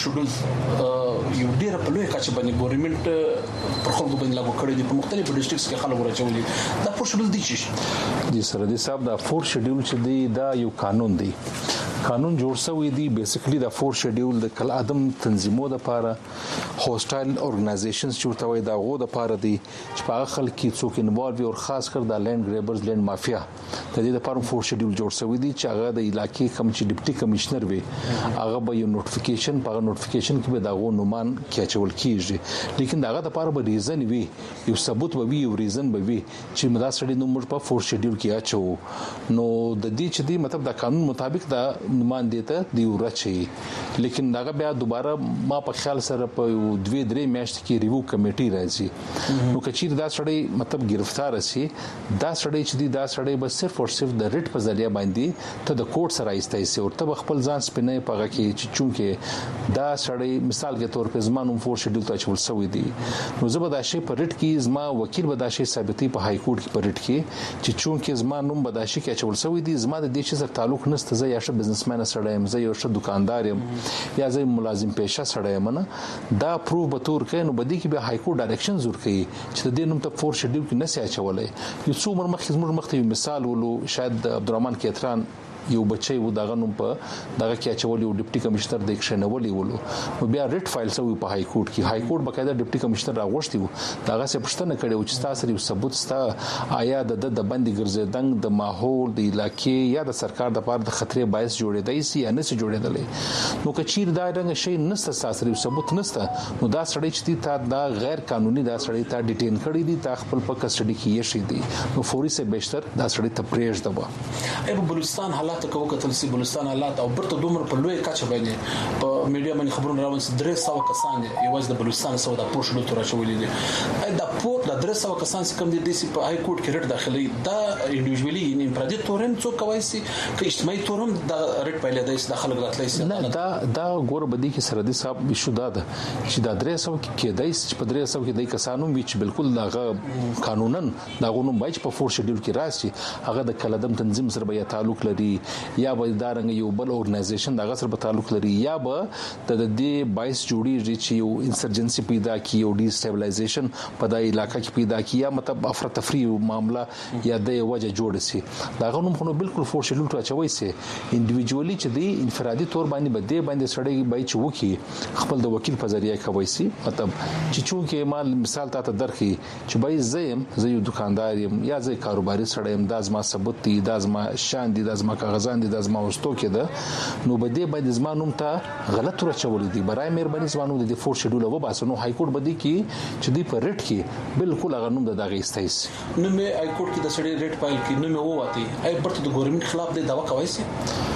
[SPEAKER 11] شډول یو ډیر په لوی کچه باندې ګورنمنت پر خلکو باندې لاګو کړی دی په مختلفو ډیسټریکټس کې خلک ورچولي. دا پور شډول دی چې
[SPEAKER 12] د سرحدي صاحب دا فور شډول چې دی دا یو قانون دی قانون جوړ شوی دی بیسیکلی دا فور شیډول د کل ادم تنظیمو د لپاره هوسټایل اورګنایزیشنز چې ورته وایي دا غو د لپاره دی چې په خلک کې څوک انوالو او خاص کر د لینډ ګریبرز لینډ مافیا د دې لپاره فور شیډول جوړ شوی دی چې هغه د علاقې کم چې ډیپټي کمشنر وي هغه به یو نوټیفیکیشن په نوټیفیکیشن کې به دا غو نومان کې چول کیږي لیکن داغه د لپاره به ریزن وي یو ثبوت به وي یو ریزن به وي چې مدا سړي نو موږ په فور شیډول کې اچو نو د دې چې دی مطلب د قانون مطابق دا نمان دیته دی ورچی لیکن داغه بیا دوباره ما په خیال سره په دوه درې میاشتې کې ریویو کمیټي راځي نو کچیر دا سړی مطلب گرفتار شي دا سړی چې دی دا سړی به صرف او صرف د ریټ په ذریعہ باندې ته د کوټ سره ایستای سي او ته خپل ځان سپینې پغه کې چې چونکه دا سړی مثال کې تور په زمانو فور شیډول ته چول سوی دی نو زه به دا شی په ریټ کې زما وکیل به دا شی ثابتي په های کورټ کې په ریټ کې چې چونکه زما نوم به دا شی کې چول سوی دی زما د دې شي سره تعلق نشته زه یا ش بزنسمن سره يم زه یو ښه دکاندار یم یا زه ملازم پیشه سره یم نه دا پروف به تور کین نو بدی کې به های کورټ ډایرکشن زور کوي چې د دې نوم ته فور شیډول کې نسی اچولې یو څو مر مخکې زموږ مخته مثال ولو شاید عبدالرحمن کیتران یو بچي و دغه نوم په دغه کې اچول یو ډیپټي کمشنر د اکشنولي ولو نو بیا ریټ فایل سوی په های کورټ کې های کورټ بقاعده ډیپټي کمشنر راغوښتي وو دغه څه پښتنه کړي او چې تاسو یو ثبوت ستا آیا د د باندې ګرځیدنګ د ماحول د علاقې یا د سرکار د پاره د خطرې باعث جوړېدای سي یا نه سي جوړېدلې نو کچیر دا رنګ شی نسته تاسو یو ثبوت نسته نو دا سړی چې تا دا غیر قانوني دا سړی تا ډیټین کړی دی تا خپل په کسټډي کې یې شي دی نو فوري سه بهتر دا سړی ته پریژ دبا
[SPEAKER 11] ای په بلوچستان حالات کو کتل سي بلوچستان حالات او برته دومره په لوی کچه باندې په میډیا باندې خبرونه راوځي درې سوه کسان دي یوازې د بلوچستان سو د پوښتنه تر راچولې دي دا پورت د درې سوه کسان چې کوم دي د سی په های کورټ کې رټ داخلي دا انډیویډوالي ان انفرادي تورم څو کوي سي چې اجتماعي تورم د رټ پیل دی د خلک راتلای سي
[SPEAKER 12] نه دا دا ګور بدی کې سرحدي صاحب شو دا چې د درې سوه کې دای چې په درې سوه کې دای کسانو چې بالکل دغه قانونن دا غونو بچ په فور شیډول کې راشي هغه د کلدم تنظیم سره به تعلق لري یا به دارنګ یو بل اورګنایزیشن دغه سره په تعلق لري یا به د دې باعث جوړیږي چې یو انسرجنسي پیدا کی او ډی سټیبلایزیشن په دای علاقې کې پیدا کی یا مطلب افراتفری معاملہ یا د وجه جوړ شي دا غنوم خو بالکل فور شیډول ته چوي سي انډیویډوالي چې دی انفرادي تور باندې بده باندې سړی بای چې وکی خپل د وکیل په ذریعہ کوي سي مطلب چې چونکه مال مثال ته درخي چې بای زم زه یو دکاندار یم یا زه کاروباري سړی یم د ازما ثبوت دی د ازما شان دی د ازما کاغذان دي د ازما واستو کې ده نو بده باندې ازما نوم ته غلط ورچولې دي برای مهرباني زمانو د فور شیډول و باسه نو های کورټ بده کې چې دی پر ریټ کې بالکل هغه نوم د دغه استایس
[SPEAKER 11] نو مې های کورټ کې د سړي ریټ فایل کې نو مې وواتی ای برته د ګورنمنت خلاف دی داوا کوي سي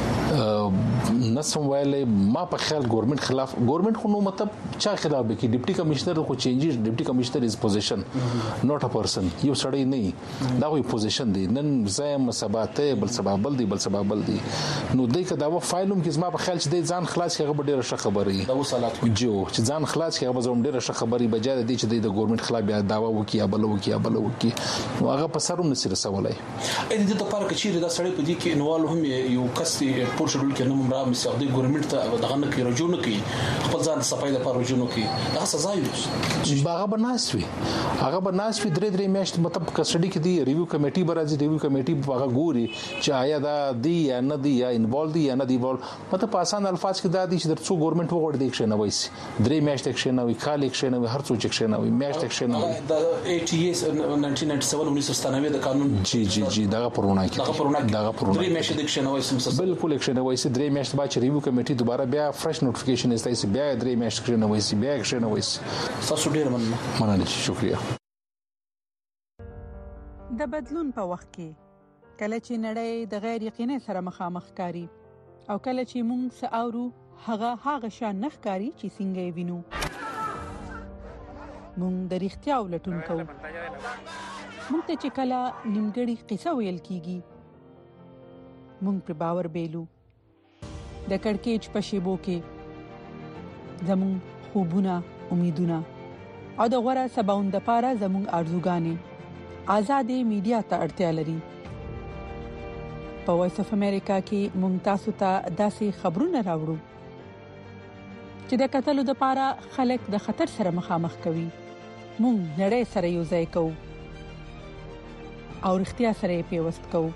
[SPEAKER 12] نسم ویلې ما په خیال ګورنمنت خلاف ګورنمنت خو نو مطلب چا خلاف به کې ډیپټي کمشنر خو چینجز ډیپټي کمشنر از پوزیشن نوٹ ا پرسن یو سړی نه دا وی پوزیشن دی نن زایم سباته بل سبابل دی بل سبابل دی نو دای کدا و فایلوم کې زما په خیال چې د ځان خلاص کې ډیره ښه خبري
[SPEAKER 11] دا وصالات
[SPEAKER 12] جو چې ځان خلاص کې به زوم ډیره ښه خبري بجای دی چې د ګورنمنت خلاف بیا داوا وکي یا بل وکي یا بل وکي نو هغه په سروم نسره سوالای
[SPEAKER 11] اې د دې لپاره چې دا سړی په دې کې انوال هم یو کسي پور شډول کې نوم را مې سعودي ګورنمنت ته دغه نه کې رجوع نه کوي خپل ځان صفای لپاره رجوع نه کوي دا سزا وي
[SPEAKER 12] هغه بناسوي هغه بناسوي درې درې میاشت مطلب کسټډي کې دی ریویو کمیټي برازي ریویو کمیټي هغه ګوري چې آیا دا دی یا نه دی یا انوالو دی یا نه دی انوالو مطلب په آسان الفاظ کې دا دي چې درڅو ګورنمنت وګړي دی کې نه وایي درې میاشت کې نه وي کال کې نه وي هر څو چې نه وي میاشت کې نه وي
[SPEAKER 11] د ای ټي ایس نایزده سوه نوي د قانون
[SPEAKER 12] جی جی جی دا پرونه کې
[SPEAKER 11] دا پرونه
[SPEAKER 12] دا پرونه
[SPEAKER 11] درې میاشت کې نه وایي
[SPEAKER 12] بالکل کې نه وایي درې میاشت سبا چې ریویو کمیټي دوباره بیا فرش نوټیفیکیشن استایي بیا درې میاشتې کړنه وایي بیا کړنه وایي
[SPEAKER 11] تاسو ډیر مننه
[SPEAKER 12] مننه شکریہ.
[SPEAKER 21] د بدلون په وخت کې کله چې نړۍ د غیر یقیني سره مخامخ کاری او کله چې موږ ساورو هغه هغه شان نخ کاری چې څنګه وینو موږ د اړتیا ولټون کوو. موږ ته چې کله نیمګړی قصه ویل کیږي موږ پر باور بیلو. د کڑکېچ په شیبو کې زموږ خوبونه امیدونه او د غوړه سباوند لپاره زموږ ارزوګانې آزادې میډیا ته اړتیا لري. په وایس اف امریکا کې موږ تاسو ته داسې خبرونه راوړو چې د قتل لپاره خلک د خطر سره مخامخ کوي. موږ نړۍ سره یو ځای کوو او اړتیا سره پیوست کوو.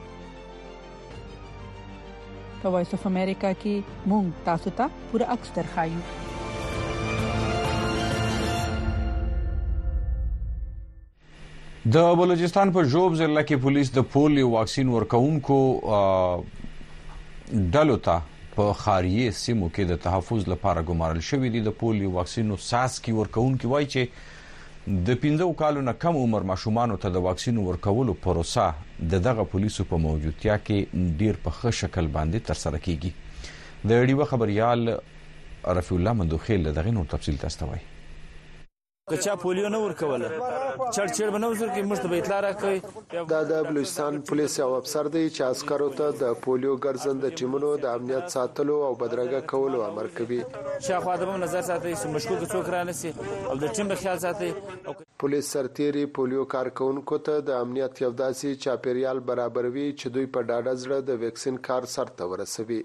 [SPEAKER 21] په وایس اف امریکا کې موږ تاسو ته پوره عکس درخایو.
[SPEAKER 1] د بلوچستان په جوب ضلع کې پولیس د پولیو واکسین ورکوونکو ډلو ته په خاریه سیمو کې د تحفظ لپاره ګمارل شوې دي. د پولیو واکسینو ساس کې ورکوونکي وایي چې د پنځو کالو نه کم عمر ماشومان ته د واکسین ورکولو پروسه د دغه پولیسو په موجودیت کې ډیر په ښه شکل باندې تر سره کیږي. د ډیو خبريال رفیع الله مندوخیل دغه نور تفصیل تستوي.
[SPEAKER 13] کچا پولیو نه ورکوله چړ چړ بنوزر کې مشت به اطلاع راکوي.
[SPEAKER 14] دا د بلوچستان پولیس یو افسر دی چې عسکرو ته د پولیو ګرځند ټیمونو د امنیت ساتلو او بدرګه کولو امر کوي.
[SPEAKER 13] شاخوا د نظر ساتي چې مشکوک څوک رانسي او د ټیم خیال ساتي.
[SPEAKER 14] پولیس سرتيري پولیو کارکونکو ته د امنیت یو داسې چاپیریال برابروي چې دوی په ډاډه زړه د ویکسین کار سرته ورسوي.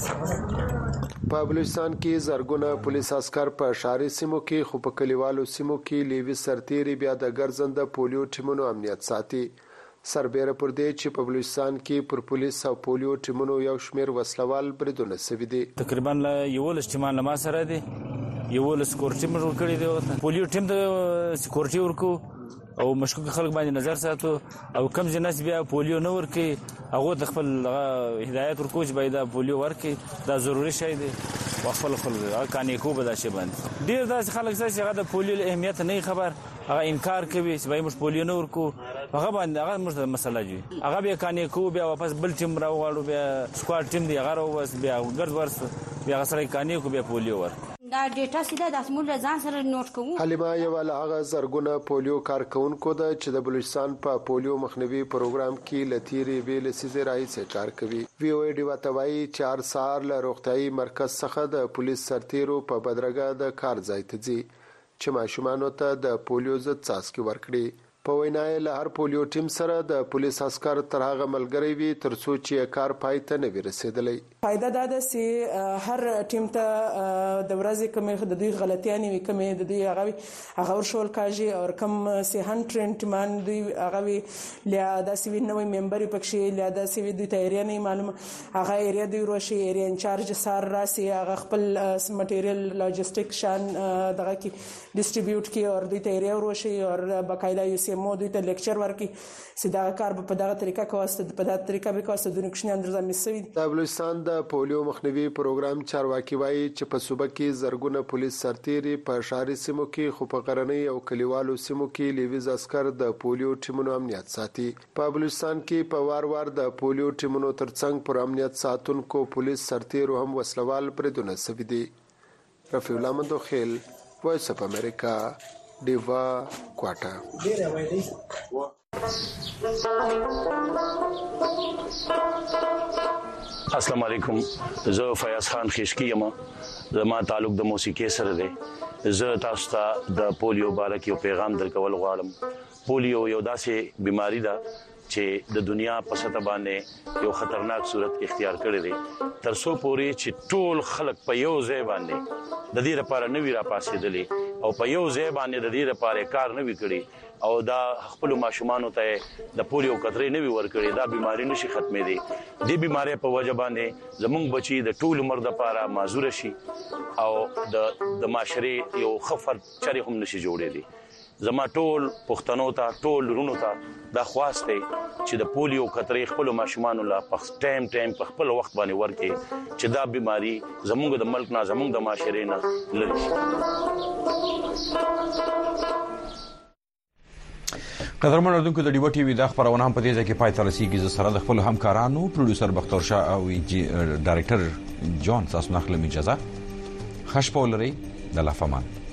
[SPEAKER 14] په بلوچستان کې زرګونه پولیس عسكر په شهري سیمو کې خو په کلیوالو سیمو کې لیوي سرتيري بیا د ګرځند پولیو ټیمونو امنیت ساتي. سربېره پر دې چې په بلوچستان کې پر پولیس او پولیو ټیمونو یو شمېر وسلوال بریدونه شوي دي.
[SPEAKER 13] تقریبا یو لس ټیمان لمه سره دي یو لس سکورټي مر ورکړي دي. پولیو ټیم د سکورټي ورکو او مشکوک خلک باندې نظر ساتو او کم جنس بیا پولیو نه ورکي هغه د خپل هدایت ورکو چې باید پولیو ورکي دا ضروری شی دی. خپل خپل کانې کو به دا شی باندې ډیر داس خلک چې هغه د پولیو اهمیت نه خبر هغه انکار کوي چې باید موږ پولیو نه ورکو هغه باندې هغه موږ مسله جوړ هغه بیا کانې کو بیا واپس بل ټیم راوغاړو بیا سکواډ ټیم دی هغه راوځ بیا ګرځ ورس بیا سره کانې کو بیا پولیو ور
[SPEAKER 15] دا ډیټا سیده د اسمول ځان سره نوٹ کوو.
[SPEAKER 14] حلیمه یو هغه زرګونه پولیو کارکونکو د چې د بلوچستان په پولیو مخنیوي پروګرام کې لتیری ویل سیزه راځي کار کوي. وی او ډی وتاوی چار سار له روغتيایي مرکز څخه د پولیس سرتیرو په بدرګه د کار ځای ته ځي چې ماشومان ته د پولیو ضد څاڅکي ورکړي. په وینای له هر پولیو ټیم سره د پولیس عسكر تر هغه ملګری وي تر څو چې کار پای ته نه ورسېدلی.
[SPEAKER 16] فائدہ دا ده چې هر ټیم ته د ورځې کومې د دوی غلطیاں وي کومې د دوی هغه هغه ورشول کاږي او کم سي هن ټرینټمان دوی هغه وی لیا د سوي نوې ممبر پکښې لیا د سوي دوی ته ایریا نه معلوم هغه ایریا دوی روشي ایریا انچارج سار راسي هغه خپل مټیریل لاجستیک شان دغه کی ډیسټریبیوټ کی او دوی ته ایریا روشي او بقایدا یو مو دوی ته لیکچر ورکي سیدا کار په دغه طریقه کواسته په دغه طریقه به کواسته د نکښنی اندر زمسوي.
[SPEAKER 14] د بلوچستان د پولیو مخنیوي پروګرام چارواکي وایي چې په صوبه کې زرګونه پولیس سرتيري په شهري سیمو کې خو په غرنۍ او کلیوالو سیمو کې لیویز عسكر د پولیو ټیمونو امنیت ساتي. په بلوچستان کې په وار وار د پولیو ټیمونو ترڅنګ پر امنیت ساتونکو پولیس سرتيرو هم وسلوال بریدونه شوي دي. رفیع الله مندوخیل وایس اف امریکا دیوا کوټه.
[SPEAKER 17] السلام علیکم زه فیاض خان خشکی یم زما تعلق د موسیقي سره دی. زه تاسو ته د پولیو باره کې یو پیغام درکول غواړم. پولیو یو داسې بیماری ده چې د دنیا په سطح باندې یو خطرناک صورت اختیار کړی دی تر څو پورې چې ټول خلک په یو ځای باندې د دې لپاره نوی را پاسېدلی او په یو ځای باندې د دې لپاره کار نوی کړی او دا خپل ماشومان ته د پولیو قطرې نوی ورکړي دا بیماری نشي ختمې دي. دې بیماری په وجه باندې زمونږ بچي د ټول عمر لپاره معذور شي او د د معاشري یو خفر چره هم نشي جوړې دي. زما ټول پښتنو ته ټول رونو ته دا خواسته چې د پولیو خطرې خپل ماشومان لا په ټایم ټایم په خپل وخت باندې ورکې چې دا بيماري زموږ د ملک نه زموږ د معاشرې نه لري
[SPEAKER 1] قدرمن اردوونکو د ډیو ټي وی د خبرونه هم په دې ځای کې پای ته رسیدي ز سره د خپل همکارانو پروډوسر بختور شاه او ډایرکټر جون تاسو نه خلم اجازه خشپولري د لافمان